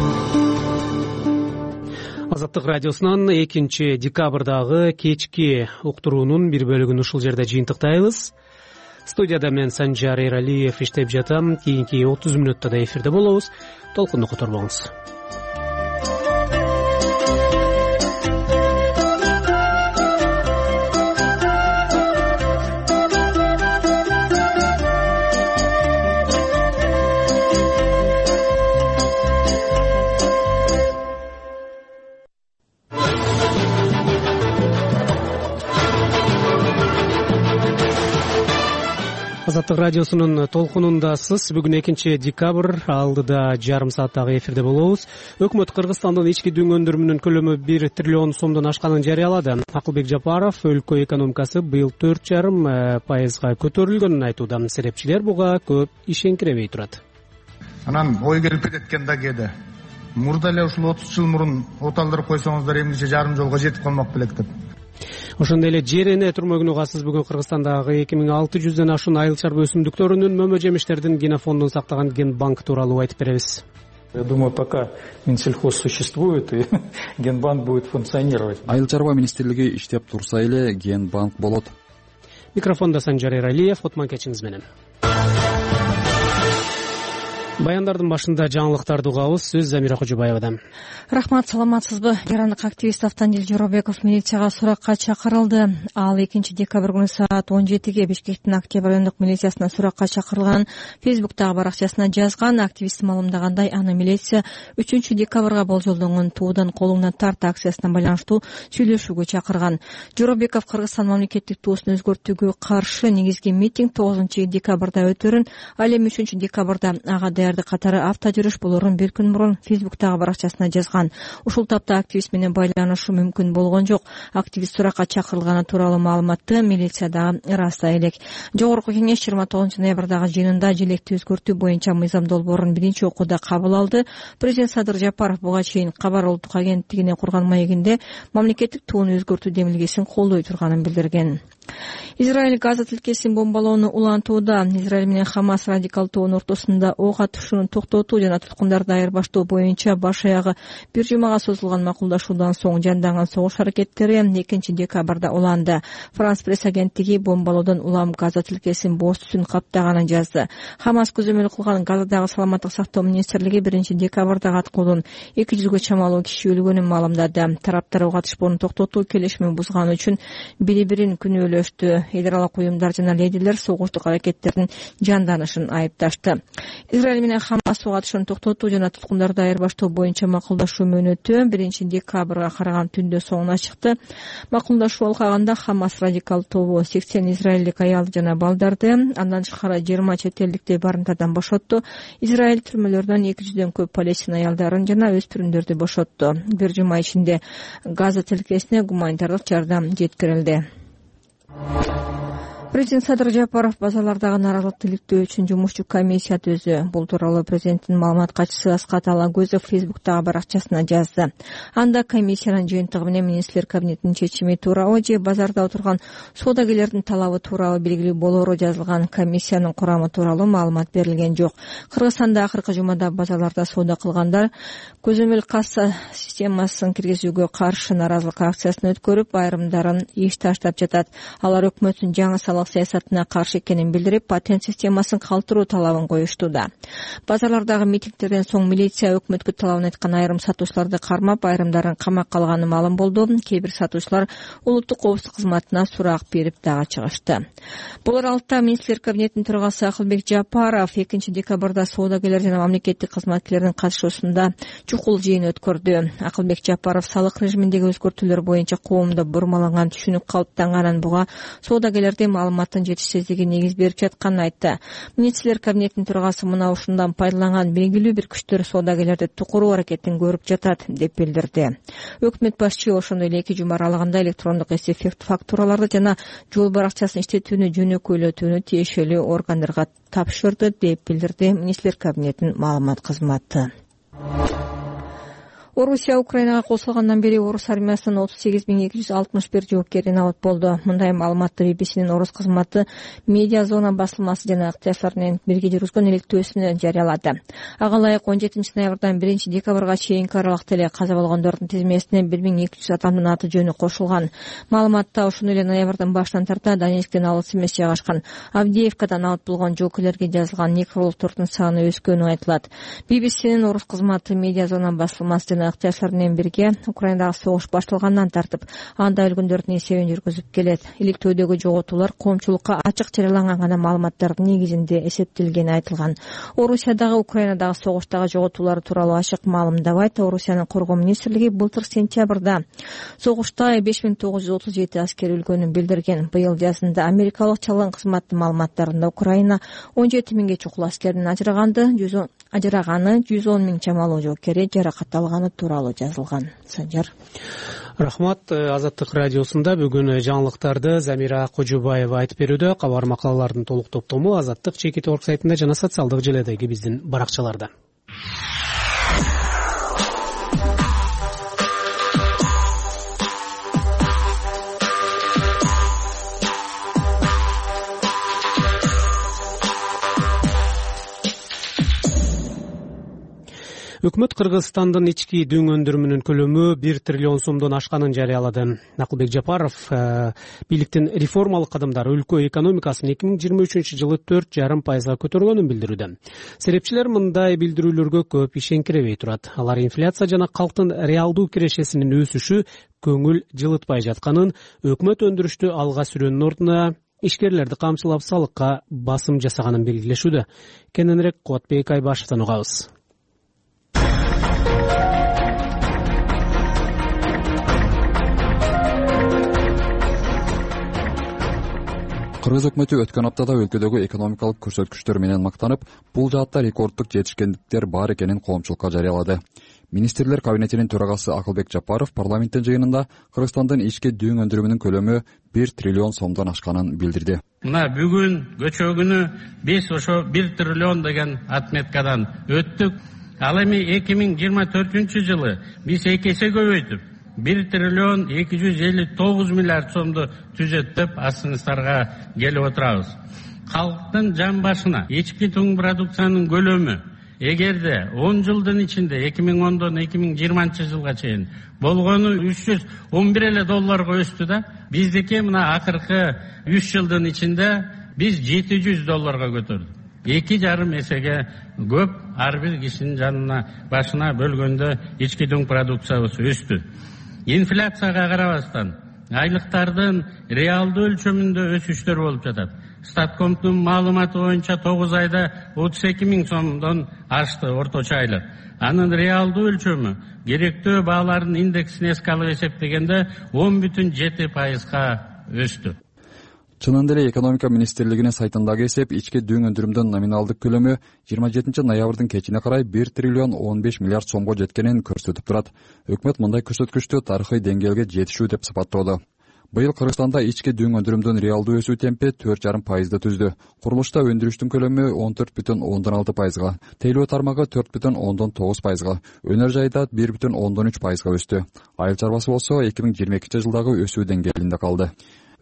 Азаттык радиосунан 2 декабрдагы кечки уктуруунун бир бөлүгүн ушул жерде жыйынтыктайбыз. Студияда мен Санжар Эралиев иштеп жатам. Кийинки 30 мүнөттө да эфирде болобуз. Толкунду которбоңуз. Азаттык радиосунун толкунундасыз. Бүгүн 2 декабрь, алдыда жарым сааттагы эфирде болобуз. Өкмөт Кыргызстандын ички дүң өндүрүмүнүн көлөмү 1 триллион сомдон ашканын жарыялады. Акылбек Жапаров өлкө экономикасы быйыл 4,5% көтөрүлгөнүн айтууда. Серепчилер буга көп ишенкиребей турат. Анан ой келип кеткен да кээде. Мурда эле ушул 30 жыл мурун от алдырып койсоңуздар, эмдиче жарым жолго жетип калмак белек деп. Ошондой эле жер эне турмөгүн угасыз. Бүгүн Кыргызстандагы 2600дөн ашуун айыл чарба өсүмдүктөрүнүн мөмө жемиштердин генофондун сактаган Генбанк тууралуу айтып беребиз. Я думаю, пока Минсельхоз существует и Генбанк будет функционировать. Айыл чарба министрлиги иштеп турса эле Генбанк болот. Микрофондо Санжар Эралиев, Отман кечиңиз менен. Баяндардын башында жаңылыктарды угабыз. Сөз Замира Кожобаевадан. Рахмат, саламатсызбы? Иранлык активист Автандил Жоробеков милицияга суракка чакырылды. Ал 2 декабрь күнү саат 17-ге Бишкектин Октябрь райондук милициясына суракка чакырылганын Фейсбуктагы баракчасына жазган. Активист маалымдагандай, аны милиция 3 декабрга болжолдонгон туудан колуңна тарт акциясына байланыштуу сүйлөшүүгө чакырган. Жоробеков Кыргызстан мамлекеттик туусун өзгөртүүгө каршы негизги митинг 9 декабрда өтөрүн, ал эми 3 декабрда ага катары автожүрүш болорун бир күн мурун Фейсбуктагы баракчасына жазган. Ушул тапта активист менен байланышы мүмкүн болгон жок. Активист суракка чакырылганы тууралуу маалыматты милиция дагы ырастай элек. Жогорку кеңеш 29 ноябрдагы жыйынында желекти өзгөртүү боюнча мыйзам долбоорун биринчи окууда кабыл алды. Президент Садыр Жапаров буга чейин Кабар улуттук агенттигине курган маегинде мамлекеттик тууну өзгөртүү демилгесин колдой турганын билдирген. Израиль Газа тилкесин бомбалоону улантууда. Израиль менен Хамас радикал тобунун ортосунда ок атышууну токтотуу жана туткундарды айырбаштоо боюнча баш аягы бир жумага созулган макулдашуудан соң жанданган согуш аракеттери 2 декабрда уланды. Франс пресс агенттиги бомбалоодон улам Газа тилкесин боз түсүн каптаганын жазды. Хамас көзөмөл кылган Газадагы саламаттык сактоо министрлиги 1 декабрда аткылуудан 200ге чамалуу киши өлгөнүн маалымдады. Тараптар ок атышууну токтотуу келишимин бузганы үчүн бири-бирин күнөөлөштү. Эл аралык уюмдар жана лидерлер согуштук аракеттердин жанданышын айыпташты. Израиль менен Хамас ок атышууну токтотуу жана туткундарды айырбаштоо боюнча макулдашуу мөөнөтү 1 декабрга караган түндө соңуна чыкты. Макулдашуу алкагында Хамас радикал тобу 80 израилдик аялды жана балдарды, андан тышкары 20 чет элдикти барымтадан бошотту. Израиль түрмөлөрдөн 200дөн көп палестин аялдарын жана өспүрүмдөрдү бошотту. Бир жума ичинде Газа тилкесине гуманитардык жардам жеткирилди. Президент Садыр Жапаров базарлардагы нааразылык тиликтөө үчүн жумушчу комиссия түздү. Бул тууралуу президенттин маалымат катчысы Аскат Алагөзов Фейсбуктагы баракчасына жазды. Анда комиссиянын жыйынтыгы менен министрлер кабинетинин чечими тууралуу же базарда отурган соодагерлердин талабы тууралуу белгилүү болоору жазылган. Комиссиянын курамы тууралуу маалымат берилген жок. Кыргызстанда акыркы жумада базарларда соода кылгандар көзөмөл касса системасын киргизүүгө каршы нааразылык акциясын өткөрүп, айрымдарын иш таштап жатат. Алар өкмөттүн жаңы сала салык саясатына каршы экенин билдирип, патент системасын калтыруу талабын коюштууда. Базарлардагы митингтерден соң милиция өкмөткө талабын айткан айрым сатуучуларды кармап, айрымдарын камакка алганы маалым болду. Кээ бир сатуучулар улуттук коопсуздук кызматына сурак берип дагы чыгышты. Бул аралыкта министрлер кабинетинин төрагасы Акылбек Жапаров 2 декабрда соодагерлер жана мамлекеттик кызматкерлердин катышуусунда чукул жыйын өткөрдү. Акылбек Жапаров салык режиминдеги өзгөртүүлөр боюнча коомдо бурмаланган түшүнүк калыптанганын, буга соодагерлердин маалыматтын жетишсиздиги негиз берип жатканын айтты. Министрлер кабинетинин төрагасы мына ушундан пайдаланган белгилүү бир күчтөр соодагерлерди тукуруу аракетин көрүп жатат деп билдирди. Өкмөт башчы ошондой эле 2 жума аралыгында электрондук эсеп фактураларды жана жол баракчасын иштетүүнү жөнөкөйлөтүүнү тиешелүү органдарга тапшырды деп билдирди министрлер кабинетинин маалымат кызматы. Орусия Украинага кошулгандан бери орус армиясынын 38261 жоопкери набат болду. Мындай маалыматты BBC'нин орус кызматы Медиа зона басылмасы жана ыктыярчылар менен бирге жүргүзгөн иликтөөсүнө жарыялады. Ага ылайык 17 ноябрдан 1 декабрга чейинки аралыкта эле каза болгондордун тизмесине 1200 адамдын аты жөнү кошулган. Маалыматта ошондой эле ноябрдын башынан тарта Донецктен алыс эмес жайгашкан Авдеевкадан набат болгон жоокерлерге жазылган некрологдордун саны өскөнү айтылат. BBC'нин орус кызматы Медиа зона басылмасы ыктыярчылар менен бирге Украинадагы согуш башталгандан тартып анда өлгөндөрдүн эсебин жүргүзүп келет. Иликтөөдөгү жоготуулар коомчулукка ачык жарыяланган гана маалыматтардын негизинде эсептелгени айтылган. Орусиядагы Украинадагы согуштагы жоготуулар тууралуу ачык маалымдабайт. Орусиянын коргоо министрлиги былтыр сентябрда согушта 5937 аскер өлгөнүн билдирген. Быйыл жазында америкалык чалгын кызматтын маалыматтарында Украина 17 миңге чукул аскердин ажыраганы 110 миң чамалуу жоокери жаракат алганы тууралуу жазылган. Санжар. Рахмат. Азаттык радиосунда бүгүн жаңылыктарды Замира Кожубаева айтып берүүдө. Кабар макалалардын толук топтому Азаттык Чекит.org сайтында жана социалдык желедеги биздин баракчаларда. Өкмөт Кыргызстандын ички дөң өндүрүмүнүн көлөмү 1 триллион сомдон ашканын жарыялады. Акылбек Жапаров бийликтин реформалык кадамдары өлкө экономикасын 2023 жылы 4,5% көтөргөнүн билдирүүдө. Серепчилер мындай билдирүүлөргө көп ишенкиребей турат. Алар инфляция жана калктын реалдуу кирешесинин өсүшү көңүл жылытпай жатканын, өкмөт өндүрүштү алга сүрөөнүн ордуна ишкерлерди камсылап салыкка басым жасаганын белгилешүүдө. Кененирээк Кубатбек Айбашевден угабыз. Кыргыз өкмөтү өткөн аптада өлкөдөгү экономикалык көрсөткүчтөр менен мактанып, бул жаатта рекорддук жетишкендиктер бар экенин коомчулукка жарыялады. Министрлер кабинетинин төрагасы Акылбек Жапаров парламенттин жыйынында Кыргызстандын ички дөң өндүрүмүнүн көлөмү 1 триллион сомдон ашканын билдирди. Мына бүгүн көчөгүнү биз ошо 1 триллион деген отметкадан өттүк. Ал эми 2024 жылы биз 2 эсе көбөйтүп 1 триллион 259 миллиард сомду түзөт деп астыңыздарга келип отурабыз. Калктын жан башына ички дөң продукциянын көлөмү эгерде 10 жылдын ичинде 2010дон 2020 жылга чейин болгону $311 өстү да, биздики мына акыркы 3 жылдын ичинде биз $700 көтөрдүк. 2,5 эсеге көп ар бир кишинин жанына башына бөлгөндө ички дөң продукциябыз өстү. Инфляцияга карабастан айлыктардын реалдуу өлчөмүндө өсүштөр болуп жатат. Статкомдун маалыматы боюнча 9 айда 32 миң сомдон ашты орточо айлык. Анын реалдуу өлчөмү керектөө баалардын индексин эске алып эсептегенде 10,7% өстү. Чынында эле экономика министрлигинин сайтындагы эсеп ички дөң өндүрүмдүн номиналдык көлөмү 27 ноябрдын кечине карай 1 триллион 15 миллиард сомго жеткенин көрсөтүп турат. Өкмөт мындай көрсөткүчтү тарыхый деңгээлге жетишүү деп сыпаттоодо. Быйыл Кыргызстанда ички дөң өндүрүмдүн реалдуу өсүү темпи 4,5% түздү. Курулушта өндүрүштүн көлөмү 14,6%, тейлөө тармагы 4,9%, өнөр жайда 1,3% өстү. Айыл чарбасы болсо 2022 жылдагы өсүү деңгээлинде калды.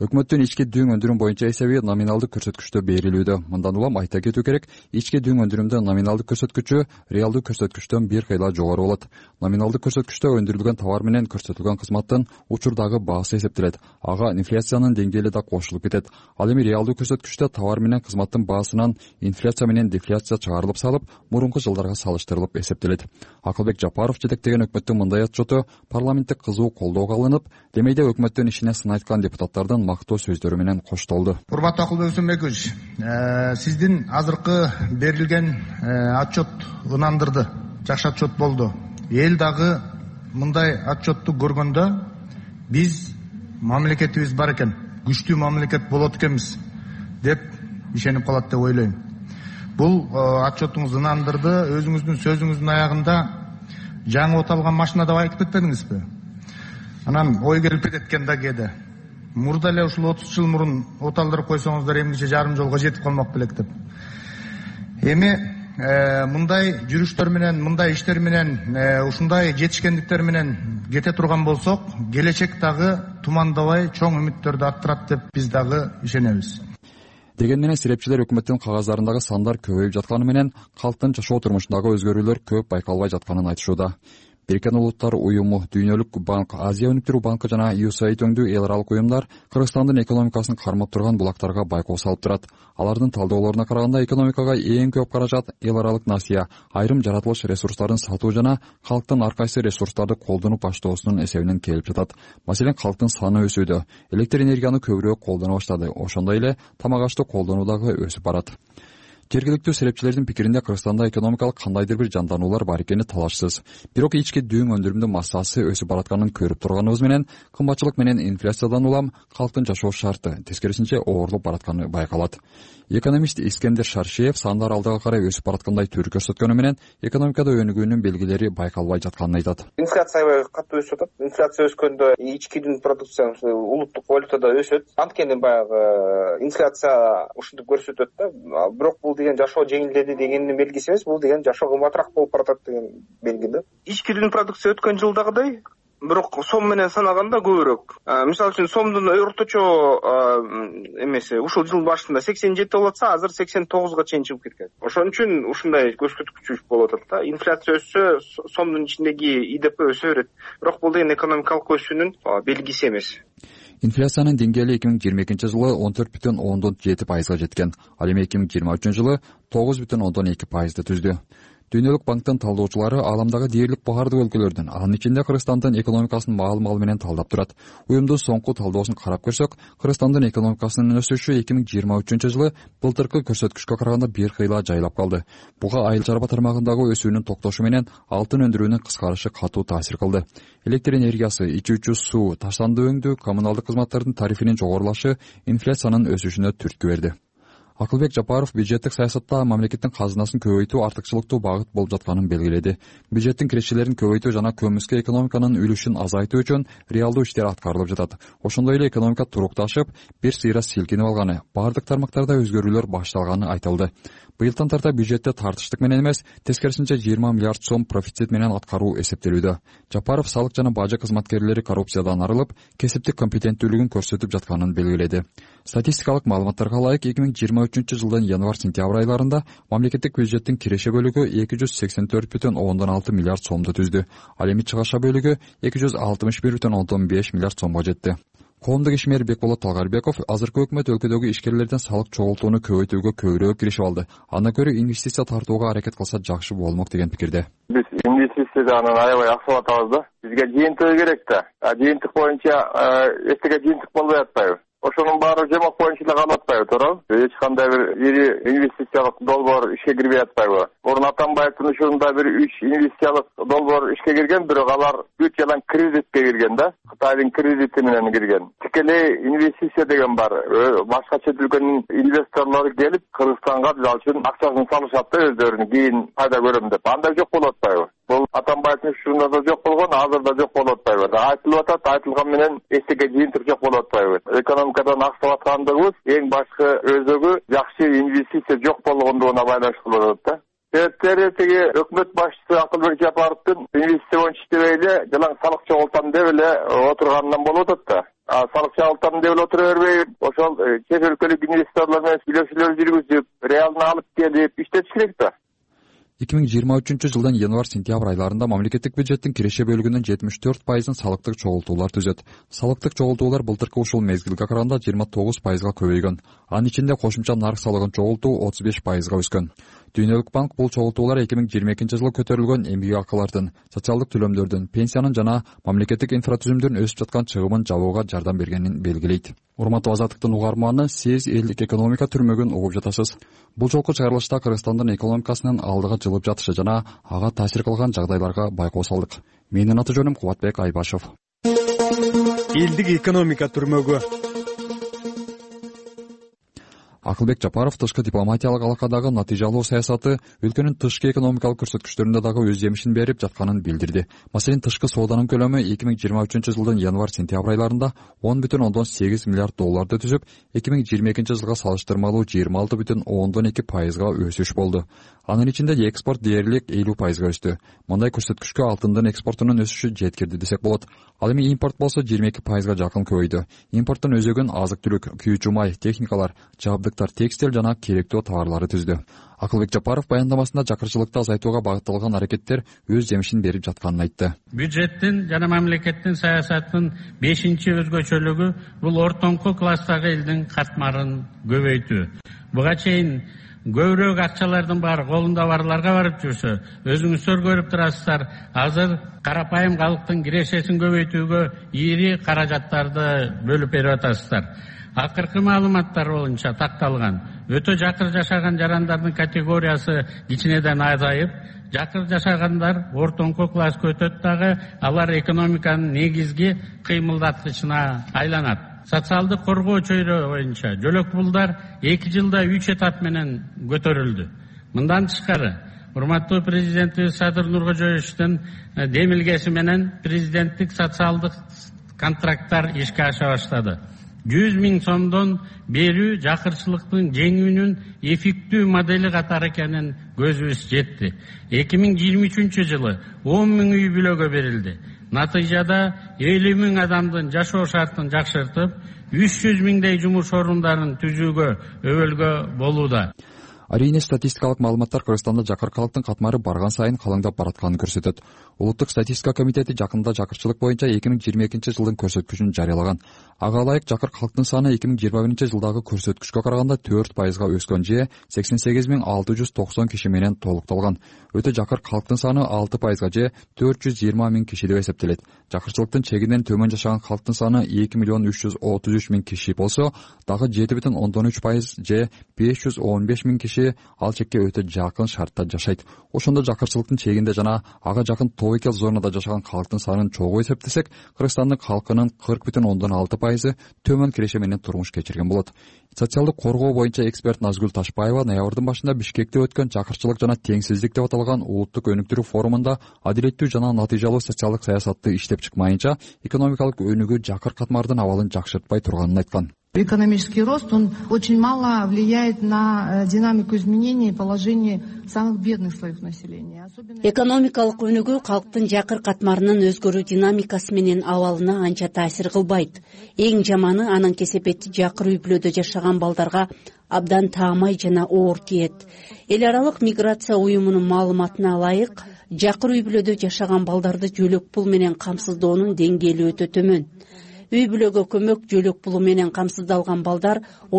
Өкмөттүн ички дүң өндүрүм боюнча эсеби номиналдык көрсөткүчтө берилүүдө. Мындан улам айта кетүү керек, ички дүң өндүрүмдө номиналдык көрсөткүчү реалдуу көрсөткүчтөн бир кыйла жогору болот. Номиналдык көрсөткүчтө өндүрүлгөн товар менен көрсөтүлгөн кызматтын учурдагы баасы эсептелет. Ага инфляциянын деңгээли да кошулуп кетет. Ал эми реалдуу көрсөткүчтө товар менен кызматтын баасынан инфляция менен дефляция чыгарылып салып, мурунку жылдарга салыштырылып эсептелет. Акылбек Жапаров жетектеген өкмөттүн мындай отчоту парламентте кызуу колдоого алынып, демейде өкмөттүн ишине сын айткан депутаттардын мактоо сөздөрү менен коштолду. Урматтуу Акылбек Усунбекович, сиздин азыркы берилген отчет ынандырды. Жакшы отчет болду. Эл дагы мындай отчетту көргөндө биз мамлекетибиз бар экен, күчтүү мамлекет болот экенбиз деп ишенип калат деп ойлойм. Бул отчетуңуз ынандырды. Өзүңүздүн сөзүңүздүн аягында жаңы оталган машина деп айтып кетпедиңизби? Анан ой келип кеткен да кээде. Мурда эле ушул 30 жыл мурун оталдырып койсоңуздар эмгиче жарым жолго жетип калмак белек деп. Эми мындай жүрүштөр менен, мындай иштер менен, ушундай жетишкендиктер менен кете турган болсок, келечек дагы тумандабай чоң үмүттөрдү аттырат деп биз дагы ишенебиз. Деген менен серепчилер өкмөттүн кагаздарындагы сандар көбөйүп жатканы менен калктын жашоо турмушундагы өзгөрүүлөр көп байкалбай жатканын айтышууда. Бириккен Улуттар уюму, Дүйнөлүк банк, Азия өнүктүрүү банкы жана USAID өңдүү эл аралык уюмдар Кыргызстандын экономикасын кармап турган булактарга байкоо салып турат. Алардын талдоолоруна караганда экономикага эң көп каражат эл аралык насыя, айрым жаратылыш ресурстарын сатуу жана калктын ар кайсы ресурстарды колдонуп баштоосунун эсебинен келип жатат. Маселен, калктын саны өсүүдө, электр энергияны көбүрөөк колдоно баштады. Ошондой эле тамак ашты колдонуу дагы өсүп барат. Жергиликтүү серепчилердин пикиринде Кыргызстанда экономикалык кандайдыр бир жандануулар бар экени талашсыз. Бирок ички дүң өндүрүмдүн массасы өсүп баратканын көрүп турганыбыз менен кымбатчылык менен инфляциядан улам калктын жашоо шарты тескерисинче оорлоп баратканы байкалат. Экономист Искендер Шаршеев сандар алдыга карай өсүп бараткандай түр көрсөткөнү менен экономикада өнүгүүнүн белгилери байкалбай жатканын айтат. Инфляция катуу өсүп атат. Инфляция өскөндө ички дүң продукция улуттук валютада өсөт. Анткени баягы инфляция ушинтип көрсөтөт да. Бирок бул деген жашоо жеңилдеди дегендин белгиси эмес, бул деген жашоо кымбатыраак болуп баратат деген белги да. Ички дүң продукция өткөн жылдагыдай, бирок сом менен санаганда көбүрөөк. Мисалы үчүн сомдун орточо эмеси ушул жыл башында 87 болуп атса, азыр 89га чейин чыгып кеткен. Ошон үчүн ушундай көрсөткүч болуп атат да. Инфляция өссө, сомдун ичиндеги ИДП өсө берет. Бирок бул деген экономикалык өсүүнүн белгиси эмес. Инфляциянын деңгээли 2022 жылы 14,7%га жеткен. Ал эми 2023 жылы 9,2%ды түздү. Дүйнөлүк банктын талдоочулары ааламдагы дээрлик баардык өлкөлөрдүн, анын ичинде Кыргызстандын экономикасын маал-маал менен талдап турат. Уюмдун соңку талдоосун карап көрсөк, Кыргызстандын экономикасынын өсүшү 2023 жылы былтыркы көрсөткүчкө караганда бир кыйла жайлап калды. Буга айыл чарба тармагындагы өсүүнүн токтошу менен алтын өндүрүүнүн кыскарышы катуу таасир кылды. Электр энергиясы, ичүүчү суу, таштанды өңдүү, коммуналдык кызматтардын тарифинин жогорулашы инфляциянын өсүшүнө түрткү берди. Акылбек Жапаров бюджеттик саясатта мамлекеттин казынасын көбөйтүү артыкчылыктуу багыт болуп жатканын белгиледи. Бюджеттин кирешелерин көбөйтүү жана көмүскө экономиканын үлүшүн азайтуу үчүн реалдуу иштер аткарылып жатат. Ошондой эле экономика турукташып, бир сыйра силкинип алганы, бардык тармактарда өзгөрүүлөр башталганы айтылды. Быйылдан тарта бюджетте тартыштык менен эмес, тескерисинче 20 миллиард сом профицит менен аткаруу эсептелүүдө. Жапаров салык жана бажы кызматкерлери коррупциядан арылып, кесиптик компетенттүүлүгүн көрсөтүп жатканын белгиледи. Статистикалык маалыматтарга ылайык 2023 жылдын январь-сентябрь айларында мамлекеттик бюджеттин киреше бөлүгү 284,6 миллиард сомду түздү. Ал эми чыгаша бөлүгү 261,5 миллиард сомго жетти. Коомдук ишмер Бекболот Талгарбеков азыркы өкмөт өлкөдөгү ишкерлерден салык чогултууну көбөйтүүгө көбүрөөк киришип алды. Анда көрө инвестиция тартууга аракет кылса жакшы болмок деген пикирде. Биз инвестицияда анан аябай аксап атабыз да. Бизге жыйынтыгы керек да. Жыйынтык боюнча эстеге жыйынтык болбой атпайбы? Ошонун баары жомок боюнча эле калып атпайбы, туурабы? Эч кандай бир ири инвестициялык долбоор ишке кирбей атпайбы? Мурун Атамбаевдин учурунда бир 3 инвестициялык долбоор ишке кирген, бирок алар бүт жалаң кредитке кирген да. Кытайдын кредити менен кирген. Тикелей инвестиция деген бар. Башка чет өлкөнүн инвесторлору келип Кыргызстанга ал үчүн акчасын салышат да өздөрүнүн кийин пайда көрөм деп. Анда жок болуп атпайбы? Бул Атамбаевдин учурунда да жок болгон, азыр да жок болуп атпайбы? Айтылып атат, айтылган менен эстеге жыйынтык жок болуп атпайбы? Экономикадан аксап аткандыгыбыз эң башкы өзөгү жакшы инвестиция жок болгондугуна байланыштуу болуп атат да. Себептери тиги өкмөт башчысы Акылбек Жапаровдун инвестиция боюнча иштебей эле жалаң салык чогултам деп эле отурганынан болуп атат да. салык чагылтарын деп эле отура бербей, ошол чет өлкөлүк инвесторлор менен сүйлөшүүлөр жүргүзүп, реалдын алып келип иштетиш керек да. 2023 январь-сентябрь айларында мамлекеттик бюджеттин киреше бөлүгүнүн 74%ын салыктык чогултуулар түзөт. Салыктык чогултуулар былтыркы ушул мезгилге караганда 29%га көбөйгөн. Анын ичинде кошумча нарк салыгын чогултуу 35%га өскөн. Дүйнөлүк банк бул чогултуулар 2022 жылы көтөрүлгөн эмгек акылардын, социалдык төлөмдөрдүн, пенсиянын жана мамлекеттик инфратүзүмдүн өсүп жаткан чыгымын жабууга жардам бергенин белгилейт. Урматтуу Азаттыктын угарманы, сиз элдик экономика түрмөгүн угуп жатасыз. Бул жолку чыгарылышта Кыргызстандын экономикасынын алдыга жылып жатышы жана ага таасир кылган жагдайларга байкоо салдык. Менин аты жөнүм Кубатбек Айбашев. Элдик экономика түрмөгү. Акылбек Жапаров тышкы дипломатиялык алакадагы натыйжалуу саясаты өлкөнүн тышкы экономикалык көрсөткүчтөрүндө дагы өз жемишин берип жатканын билдирди. Маселен, тышкы сооданын көлөмү 2023 жылдын январь-сентябрь айларында 10,8 миллиард долларды түзүп, 2022 жылга салыштырмалуу 26,2%га өсүш болду. Анын ичинде экспорт дээрлик 50%га өстү. Мындай көрсөткүчкө алтындын экспортунун өсүшү жеткирди десек болот. Ал эми импорт болсо 22%га жакын көбөйдү. Импорттун өзөгүн азык-түлүк, күйүүчү май, техникалар, жабдыктар, текстиль жана керектүү товарлары түздү. Акылбек Жапаров баяндамасында жакырчылыкты азайтууга багытталган аракеттер өз жемишин берип жатканын айтты. Бюджеттин жана мамлекеттин саясатынын 5-чи өзгөчөлүгү бул ортоңку класстагы элдин катмарын көбөйтүү. Буга чейин көбүрөөк акчалардын баары колунда барларга барып жүрсө, өзүңүздөр көрүп турасыздар, азыр карапайым калктын кирешесин көбөйтүүгө ийри каражаттарды бөлүп берип атасыздар. Акыркы маалыматтар боюнча такталган өтө жакыр жашаган жарандардын категориясы кичинеден азайып, жакыр жашагандар ортоңку класска өтөт дагы, алар экономиканын негизги кыймылдаткычына айланат. Социалдык коргоо чөйрө боюнча жөлөк пулдар 2 жылда 3 этап менен көтөрүлдү. Мындан тышкары, урматтуу президентибиз Садыр Нуркожоевичтин демилгеси менен президенттик социалдык контракттар ишке аша баштады. 100 000 сомдон берүү жакырчылыктын жеңүүнүн эффектүү модели катары экенин көзүбүз жетти. 2023 жылы 10 000 үй бүлөгө берилди. Натыйжада 50 000 адамдын жашоо шартын жакшыртып, 300 000дей жумуш орундарын түзүүгө өбөлгө болууда. Арийне статистикалык маалыматтар Кыргызстанда жакыр калктын катмары барган сайын калыңдап баратканын көрсөтөт. Улуттук статистика комитети жакында жакырчылык боюнча 2022 жылдын көрсөткүчүн жарыялаган. Ага ылайык жакыр калктын саны 2021 жылдагы көрсөткүчкө караганда 4%га өскөн же 88 690 киши менен толукталган. Өтө жакыр калктын саны 6%га же 420 000 киши деп эсептелет. Жакырчылыктын чегинен төмөн жашаган калктын саны 2 333 000 киши болсо, дагы 7,3% же 515 000 киши ал чекке өтө жакын шартта жашайт. Ошондо жакырчылыктын чегинде жана ага жакын тобокел зонада жашаган калктын санын чогуу эсептесек, Кыргызстандын калкынын 40,6% төмөн киреше менен турмуш кечирген болот. Социалдык коргоо боюнча эксперт Назгүл Ташбаева ноябрдын башында Бишкекте өткөн жакырчылык жана теңсиздик деп аталган улуттук өнүктүрүү форумунда адилеттүү жана натыйжалуу социалдык саясатты иштеп чыкмайынча экономикалык өнүгүү жакыр катмардын абалын жакшыртпай турганын айткан. Экономический рост, он очень мало влияет на динамику изменений и положение самых бедных слоев населения. Экономикалык өнүгүү калктын жакыр катмарынын өзгөрүү динамикасы менен абалына анча таасир кылбайт. Эң жаманы анын кесепети жакыр үй бүлөдө жашаган балдарга абдан таамай жана оор тиет. Эл аралык миграция уюмунун маалыматына ылайык, жакыр үй бүлөдө жашаган балдарды жөлөк пул менен камсыздоонун деңгээли өтө төмөн. Үй бүлөгө көмөк жөлөк пулу менен камсыздалган балдар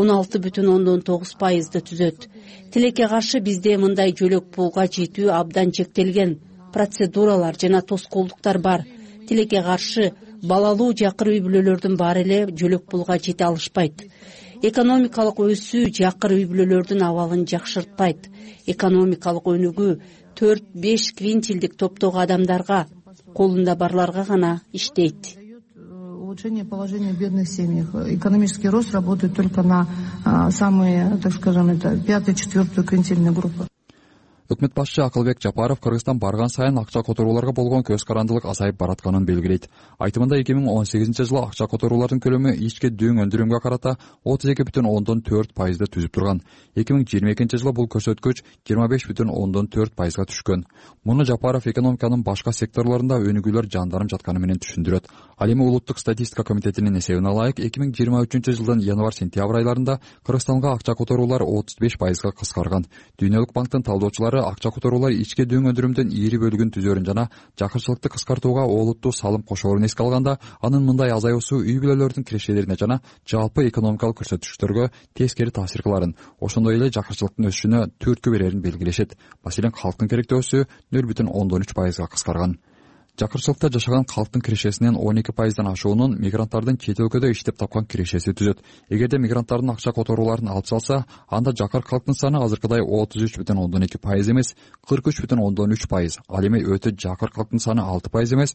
16,9%ды түзөт. Тилекке каршы бизде мындай жөлөк пулга жетүү абдан чектелген. Процедуралар жана тоскоолдуктар бар. Тилекке каршы балалуу жакыр үй бүлөлөрдүн баары эле жөлөк пулга жете алышпайт. Экономикалык өсүү жакыр үй бүлөлөрдүн абалын жакшыртпайт. Экономикалык өнүгүү 4-5 квинтилдик топтогу адамдарга, колунда барларга гана иштейт. Улучшение положения в бедных семьях. Экономический рост работает только на самые, так скажем, это 5-4 квинтильные группы. Өкмөт башчы Акылбек Жапаров Кыргызстан барган сайын акча которууларга болгон көз карандылык азайып баратканын белгилейт. Айтымында 2018 жылы акча которуулардын көлөмү ички дөң өндүрүмгө карата 32,4%ды түзүп турган. 2022 жылы бул көрсөткүч 25,4%га түшкөн. Муну Жапаров экономиканын башка секторлорунда өнүгүүлөр жанданып жатканы менен түшүндүрөт. Ал эми улуттук статистика комитетинин эсебине ылайык 2023 жылдын январь-сентябрь айларында Кыргызстанга акча которуулар 35%га кыскарган. Дүйнөлүк банктын талдоочулары акча которуулар ички дөң өндүрүмдүн ийри бөлүгүн түзөрүн жана жакырчылыкты кыскартууга олуттуу салым кошоорун эске алганда, анын мындай азаюусу үй бүлөлөрдүн кирешелерине жана жалпы экономикалык көрсөткүчтөргө тескери таасир кыларын, ошондой эле жакырчылыктын өсүшүнө түрткү берерин белгилешет. Маселен, калктын керектөөсү 0,13%га кыскарган. Жакырчылыкта жашаган калктын кирешесинен 12%дан ашуунун мигранттардын чет өлкөдө иштеп тапкан кирешеси түзөт. Эгерде мигранттардын акча которууларын алып салса, анда жакыр калктын саны азыркыдай 33,2% эмес, 43,3%. Ал эми өтө жакыр калктын саны 6% эмес,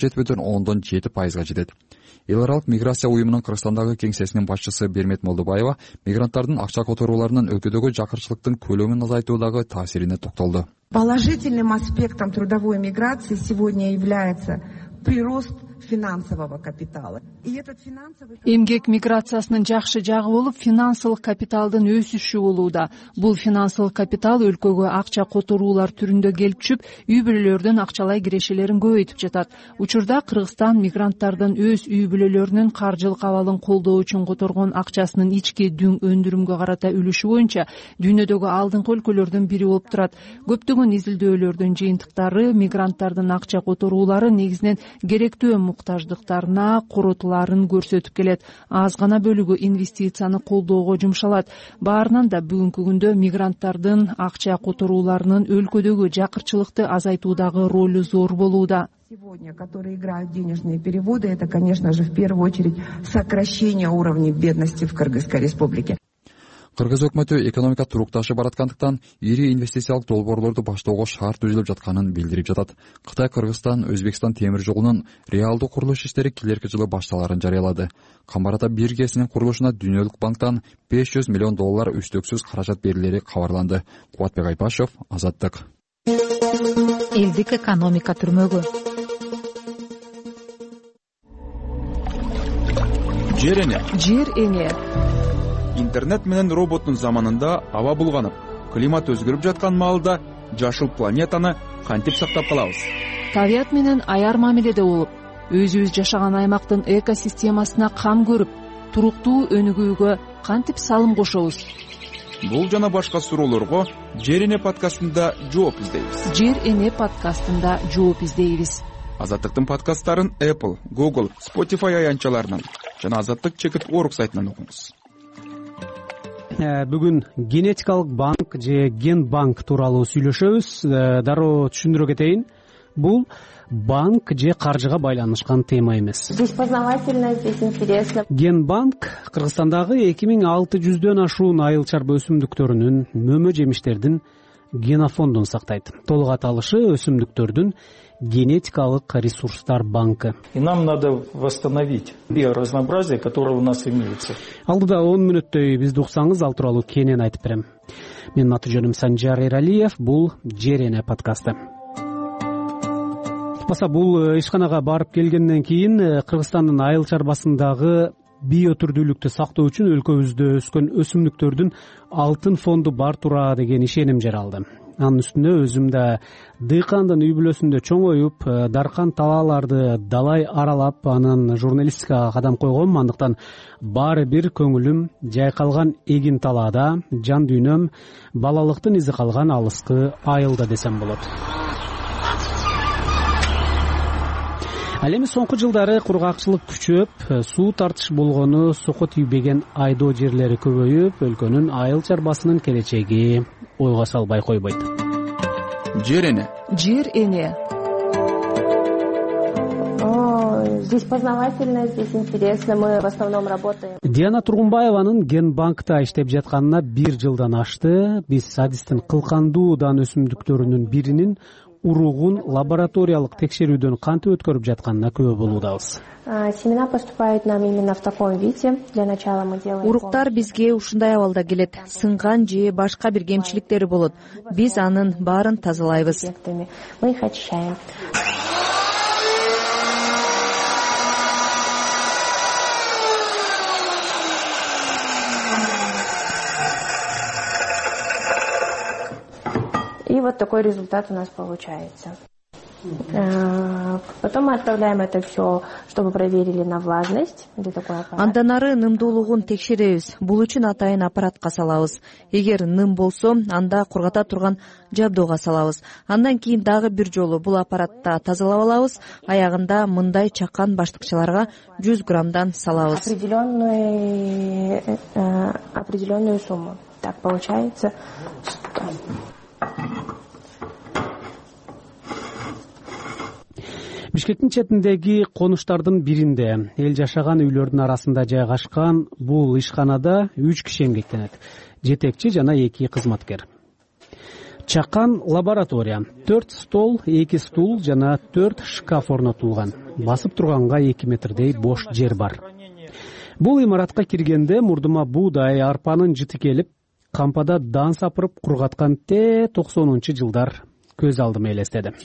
17,7%га жетет. Эл аралык миграция уюмунун Кыргызстандагы кеңсесинин башчысы Бермет Молдубаева мигранттардын акча которууларынын өлкөдөгү жакырчылыктын көлөмүн азайтуудагы таасирине токтолду. Положительным аспектом трудовой миграции сегодня является прирост финансового капитала. Эмгек миграциясынын жакшы жагы болуп, финансылык капиталдын өсүшү болууда. Бул финансылык капитал өлкөгө акча которуулар түрүндө келип түшүп, үй бүлөлөрдүн акчалай кирешелерин көбөйтүп жатат. Учурда Кыргызстан мигранттардын өз үй бүлөлөрүнүн каржылык абалын колдоо үчүн которгон акчасынын ички дүң өндүрүмгө карата үлүшү боюнча дүйнөдөгү алдыңкы өлкөлөрдүн бири болуп турат. Көптөгөн изилдөөлөрдүн жыйынтыктары мигранттардын акча которуулары негизинен керектүү муктаждыктарына коротуларын көрсөтүп келет. Аз гана бөлүгү инвестицияны колдоого жумшалат. Баарынан да бүгүнкү күндө мигранттардын акча которууларынын өлкөдөгү жакырчылыкты азайтуудагы ролу зор болууда. Сегодня, которые играют денежные переводы, это, конечно же, в первую очередь сокращение уровня бедности в Кыргызской республике. Кыргыз өкмөтү экономика турукташып бараткандыктан ири инвестициялык долбоорлорду баштоого шарт түзүлүп жатканын билдирип жатат. Кытай, Кыргызстан, Өзбекстан темир жолунун реалдуу курулуш иштери келерки жылы башталарын жарыялады. Камбар Ата 1 ГЭСинин курулушуна Дүйнөлүк банктан $500 миллион үчтөксүз каражат берилери кабарланды. Кубатбек Айпашев, Азаттык. Элдик экономика түрмөгү. Жер эне. Интернет менен роботтун заманында аба булганып, климат өзгөрүп жаткан маалда жашыл планетаны кантип сактап калабыз? Табият менен аяр мамиледе болуп, өзүбүз жашаган аймактын экосистемасына кам көрүп, туруктуу өнүгүүгө кантип салым кошобуз? Бул жана башка суроолорго Жер эне подкастында жооп издейбиз. Жер эне подкастында жооп издейбиз. Азаттыктын подкасттарын Apple, Google, Spotify аянтчаларынан жана azattik.org сайтынан окуңуз. Бүгүн генетикалык банк же ген банк тууралуу сүйлөшөбүз. Дароо түшүндүрө кетейин. Бул банк же каржыга байланышкан тема эмес. Здесь познавательно, здесь интересно. Ген банк Кыргызстандагы 2600дөн ашуун айыл-чарба өсүмдүктөрүнүн, мөмө жемиштердин генофондун сактайт. Толук аталышы өсүмдүктөрдүн генетикалык ресурстар банкы. И нам надо восстановить биоразнообразие, которое у нас имеется. Алдыда 10 мүнөттөй бизди уксаңыз, ал тууралуу кенен айтып берем. Менин аты жөнүм Санжар Эралиев, бул Жер эне подкасты. Баса бул ишканага барып келгенден кийин Кыргызстандын айыл чарбасындагы биотүрдүүлүктү сактоо үчүн өлкөбүздө өскөн өсүмдүктөрдүн алтын фонду бар туура деген ишеним жаралды. Анын үстүнө өзүм да дыйкандын үй бүлөсүндө чоңоюп, даркан талааларды далай аралап, анан журналистикага кадам койгом. Андыктан баары бир көңүлүм жайкалган эгин талаада, жан дүйнөм балалыктын изи калган алыскы айылда десем болот. Ал эми соңку жылдары кургакчылык күчөп, суу тартыш болгону сoko тийбеген айдоо жерлери көбөйүп, өлкөнүн айыл чарбасынын келечеги ойго салбай койбойт. Жер эне. Жер эне. Здесь познавательно, здесь интересно. Мы в основном работаем. Диана Тургунбаеванын ген банкта иштеп жатканына 1 жылдан ашты. Биз Адистин кылкандуудан өсүмдүктөрүнүн биринин уругун лабораториялык текшерүүдөн кантип өткөрүп жатканына күбө болуудабыз. Семена поступают нам именно в таком виде. Для начала мы делаем. Уруктар бизге ушундай абалда келет. Сынган же башка бир кемчиликтери болот. Биз анын баарын тазалайбыз. Мы их очищаем. И вот такой результат у нас получается. Потом мы отправляем это все, чтобы проверили на влажность. Андан ары нымдуулугун текшеребиз. Бул үчүн атайын аппаратка салабыз. Эгер ным болсо, анда кургата турган жабдууга салабыз. Андан кийин дагы бир жолу бул аппаратта тазалап алабыз. Аягында мындай чакан баштыкчаларга 100 граммдан салабыз. Определенную сумму. Так получается 100. Бишкектин четиндеги конуштардын биринде эл жашаган үйлөрдүн арасында жайгашкан бул ишканада 3 киши эмгектенет. Жетекчи жана 2 кызматкер. Чакан лаборатория. 4 стол, 2 стул жана 4 шкаф орнотулган. Басып турганга 2 метрдей бош жер бар. Бул имаратка киргенде мурдума буудай, арпанын жыты келип, кампада дан сапырып кургаткан 90-жылдар көз алдыма элестеди.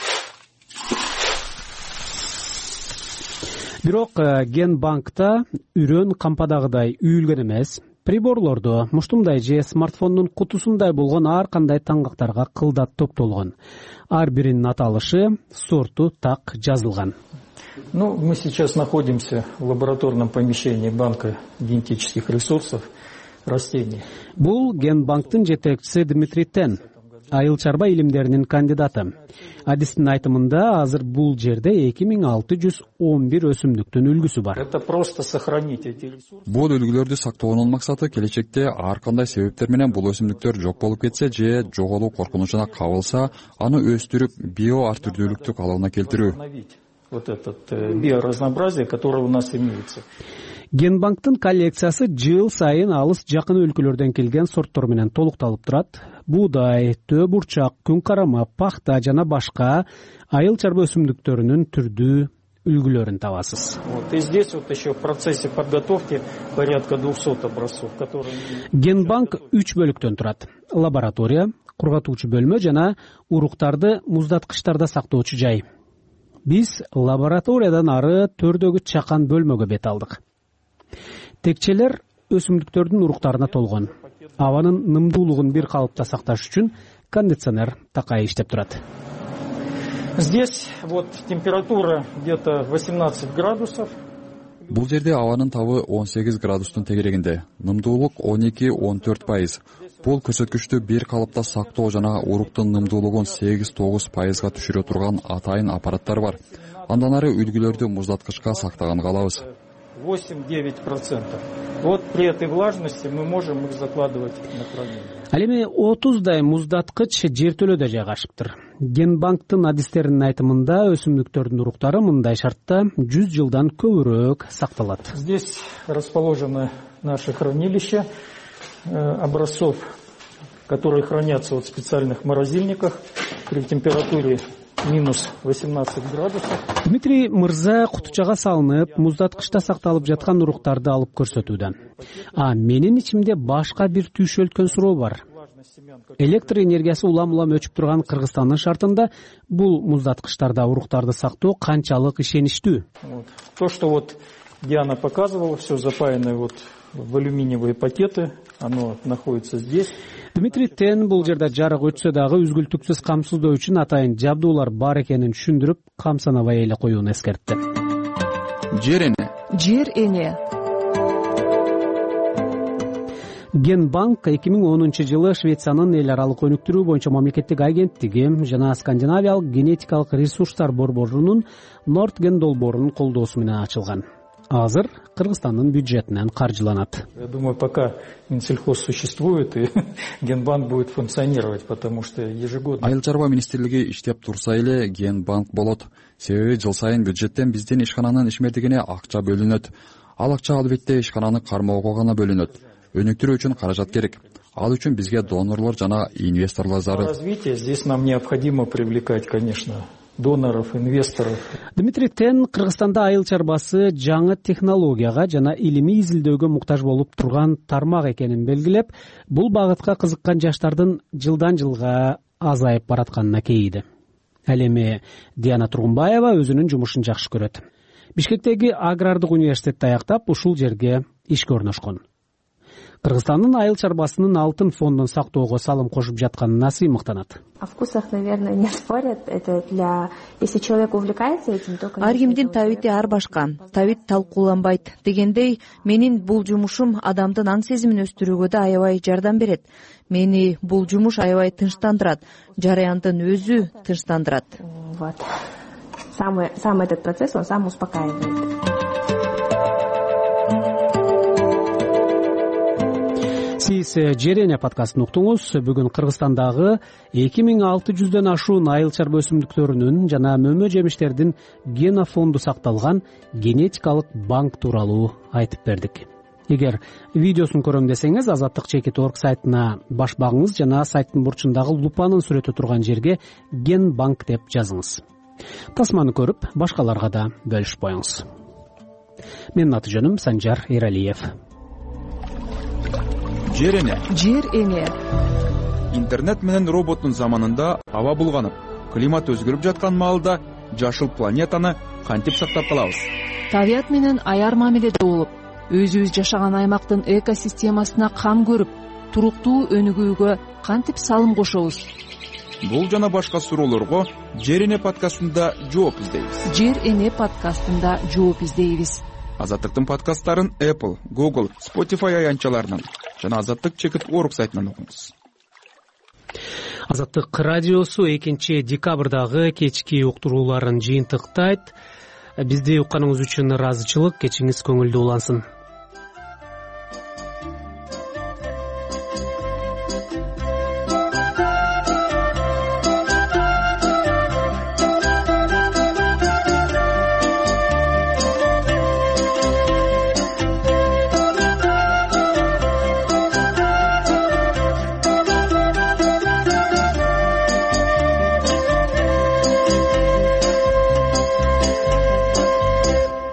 Бирок Ген банкта үрөн кампадагыдай үйүлгөн эмес. Приборлордо муштумдай же смартфондун кутусундай болгон ар кандай таңгактарга кылдат топтолгон. Ар биринин аталышы, сорту так жазылган. Мы сейчас находимся в лабораторном помещении банка генетических ресурсов растений. Бул Ген банктын жетекчиси Дмитрий Тен, айыл чарба илимдеринин кандидаты. Адистин айтымында азыр бул жерде 2611 өсүмдүктүн үлгүсү бар. Это просто сохранить эти ресурсы. Бул үлгүлөрдү сактоонун максаты келечекте ар кандай себептер менен бул өсүмдүктөр жок болуп кетсе же жоголуу коркунучуна кабылса, аны өстүрүп био ар түрдүүлүктү калыбына келтирүү. Вот этот биоразнообразие, которое у нас имеется. Генбанктын коллекциясы жыл сайын алыс жакын өлкөлөрдөн келген сорттор менен толукталып турат. Буудай, төө бурчак, күн карама, пахта жана башка айыл чарба өсүмдүктөрүнүн түрдүү үлгүлөрүн табасыз. И здесь вот еще в процессе подготовки порядка 200 образцов, которые... Генбанк 3 бөлүктөн турат. Лаборатория, кургатуучу бөлмө жана уруктарды муздаткычтарда сактоочу жай. Биз лабораториядан ары төрдөгү чакан бөлмөгө бет алдык. Текчелер өсүмдүктөрдүн уруктарына толгон. Абанын нымдуулугун бир калыпта сакташ үчүн кондиционер такай иштеп турат. Здесь вот температура где-то 18 градусов. Бул жерде абанын табы 18 градустун тегерегинде. Нымдуулук 12-14%. Бул көрсөткүчтү бир калыпта сактоо жана уруктун нымдуулугун 8-9%га түшүрө турган атайын аппараттар бар. Андан ары үлгүлөрдү муздаткычка сактаганга алабыз. 8-9%. Вот при этой влажности мы можем их закладывать на хранение. Ал эми 30дай муздаткыч жертөлөдө жайгашыптыр. Генбанктын адистеринин айтымында өсүмдүктөрдүн уруктары мындай шартта 100 жылдан көбүрөөк сакталат. Здесь расположено наше хранилище образцов, которые хранятся в специальных морозильниках при температуре минус 18 градусов. Дмитрий мырза кутучага салынып, муздаткычта сакталып жаткан уруктарды алып көрсөтүүдө. Менин ичимде башка бир түйшөлткөн суроо бар. Электр энергиясы улам-улам өчүп турган Кыргызстандын шартында бул муздаткычтарда уруктарды сактоо канчалык ишеничтүү? То, что вот Диана показывала, все запаянное вот в алюминиевые пакеты, оно находится здесь. Дмитрий Тен бул жерде жарык өтсө дагы үзгүлтүксүз камсыздоо үчүн атайын жабдуулар бар экенин түшүндүрүп, камсанабай эле коюуну эскертти. Жер эне. Генбанк 2010 Швециянын эл аралык өнүктүрүү боюнча мамлекеттик агенттиги жана Скандинавиялык генетикалык ресурстар борборунун Нортген долбоорунун колдоосу менен ачылган. Азыр Кыргызстандын бюджетинен каржыланат. Я думаю, пока Минсельхоз существует, и Генбанк будет функционировать, потому что ежегодно... Айыл чарба министрлиги иштеп турса эле Генбанк болот. Себеби жыл сайын бюджеттен биздин ишкананын ишмердигине акча бөлүнөт. Ал акча албетте ишкананы кармоого гана бөлүнөт. Өнүктүрүү үчүн каражат керек. Ал үчүн бизге донорлор жана инвесторлор зарыл. Развитие здесь нам необходимо привлекать, конечно, доноров, инвесторов. Дмитрий Тен Кыргызстанда айыл чарбасы жаңы технологияга жана илимий изилдөөгө муктаж болуп турган тармак экенин белгилеп, бул багытка кызыккан жаштардын жылдан жылга азайып баратканына кейиди. Ал эми Диана Тургунбаева өзүнүн жумушун жакшы көрөт. Бишкектеги агрардык университетти аяктап, ушул жерге ишке орношкон. Кыргызстандын айыл чарбасынын алтын фондун сактоого салым кошуп жатканына сыймыктанат. О вкусах, наверное, не спорят. Это для... Если человек увлекается этим, то, конечно... Ар кимдин табити ар башка. Табит талкууланбайт. Дегендей, менин бул жумушум адамдын аң сезимин өстүрүүгө да аябай жардам берет. Мени бул жумуш аябай тынчтандырат. Жараяндын өзү тынчтандырат. Вот. Сам этот процесс, он сам успокаивает. Сиз Жерене подкастын уктуңуз. Бүгүн Кыргызстандагы 2600дөн ашуун айыл чарба өсүмдүктөрүнүн жана мөмө жемиштердин генофонду сакталган генетикалык банк тууралуу айтып бердик. Эгер видеосун көрөм десеңиз, azatlyk.org сайтына баш багыңыз жана сайттын бурчундагы лупанын сүрөтү турган жерге ген банк деп жазыңыз. Тасманы көрүп, башкаларга да бөлүшүп коюңуз. Менин аты жөнүм Санжар Эралиев. Жер эне. Интернет менен роботтун заманында аба булганып, климат өзгөрүп жаткан маалда жашыл планетаны кантип сактап калабыз? Табият менен аяр мамиледе болуп, өзүбүз жашаган аймактын экосистемасына кам көрүп, туруктуу өнүгүүгө кантип салым кошобуз? Бул жана башка суроолорго Жер эне подкастында жооп издейбиз. Жер эне подкастында жооп издейбиз. Азаттыктын подкасттарын Apple, Google, Spotify аянтчаларынан жана azatlyk.org сайтынан окуңуз. Азаттык радиосу 2-декабрдагы кечки уктурууларын жыйынтыктайт. Бизди укканыңыз үчүн ыраазычылык, кечиңиз көңүлдүү улансын.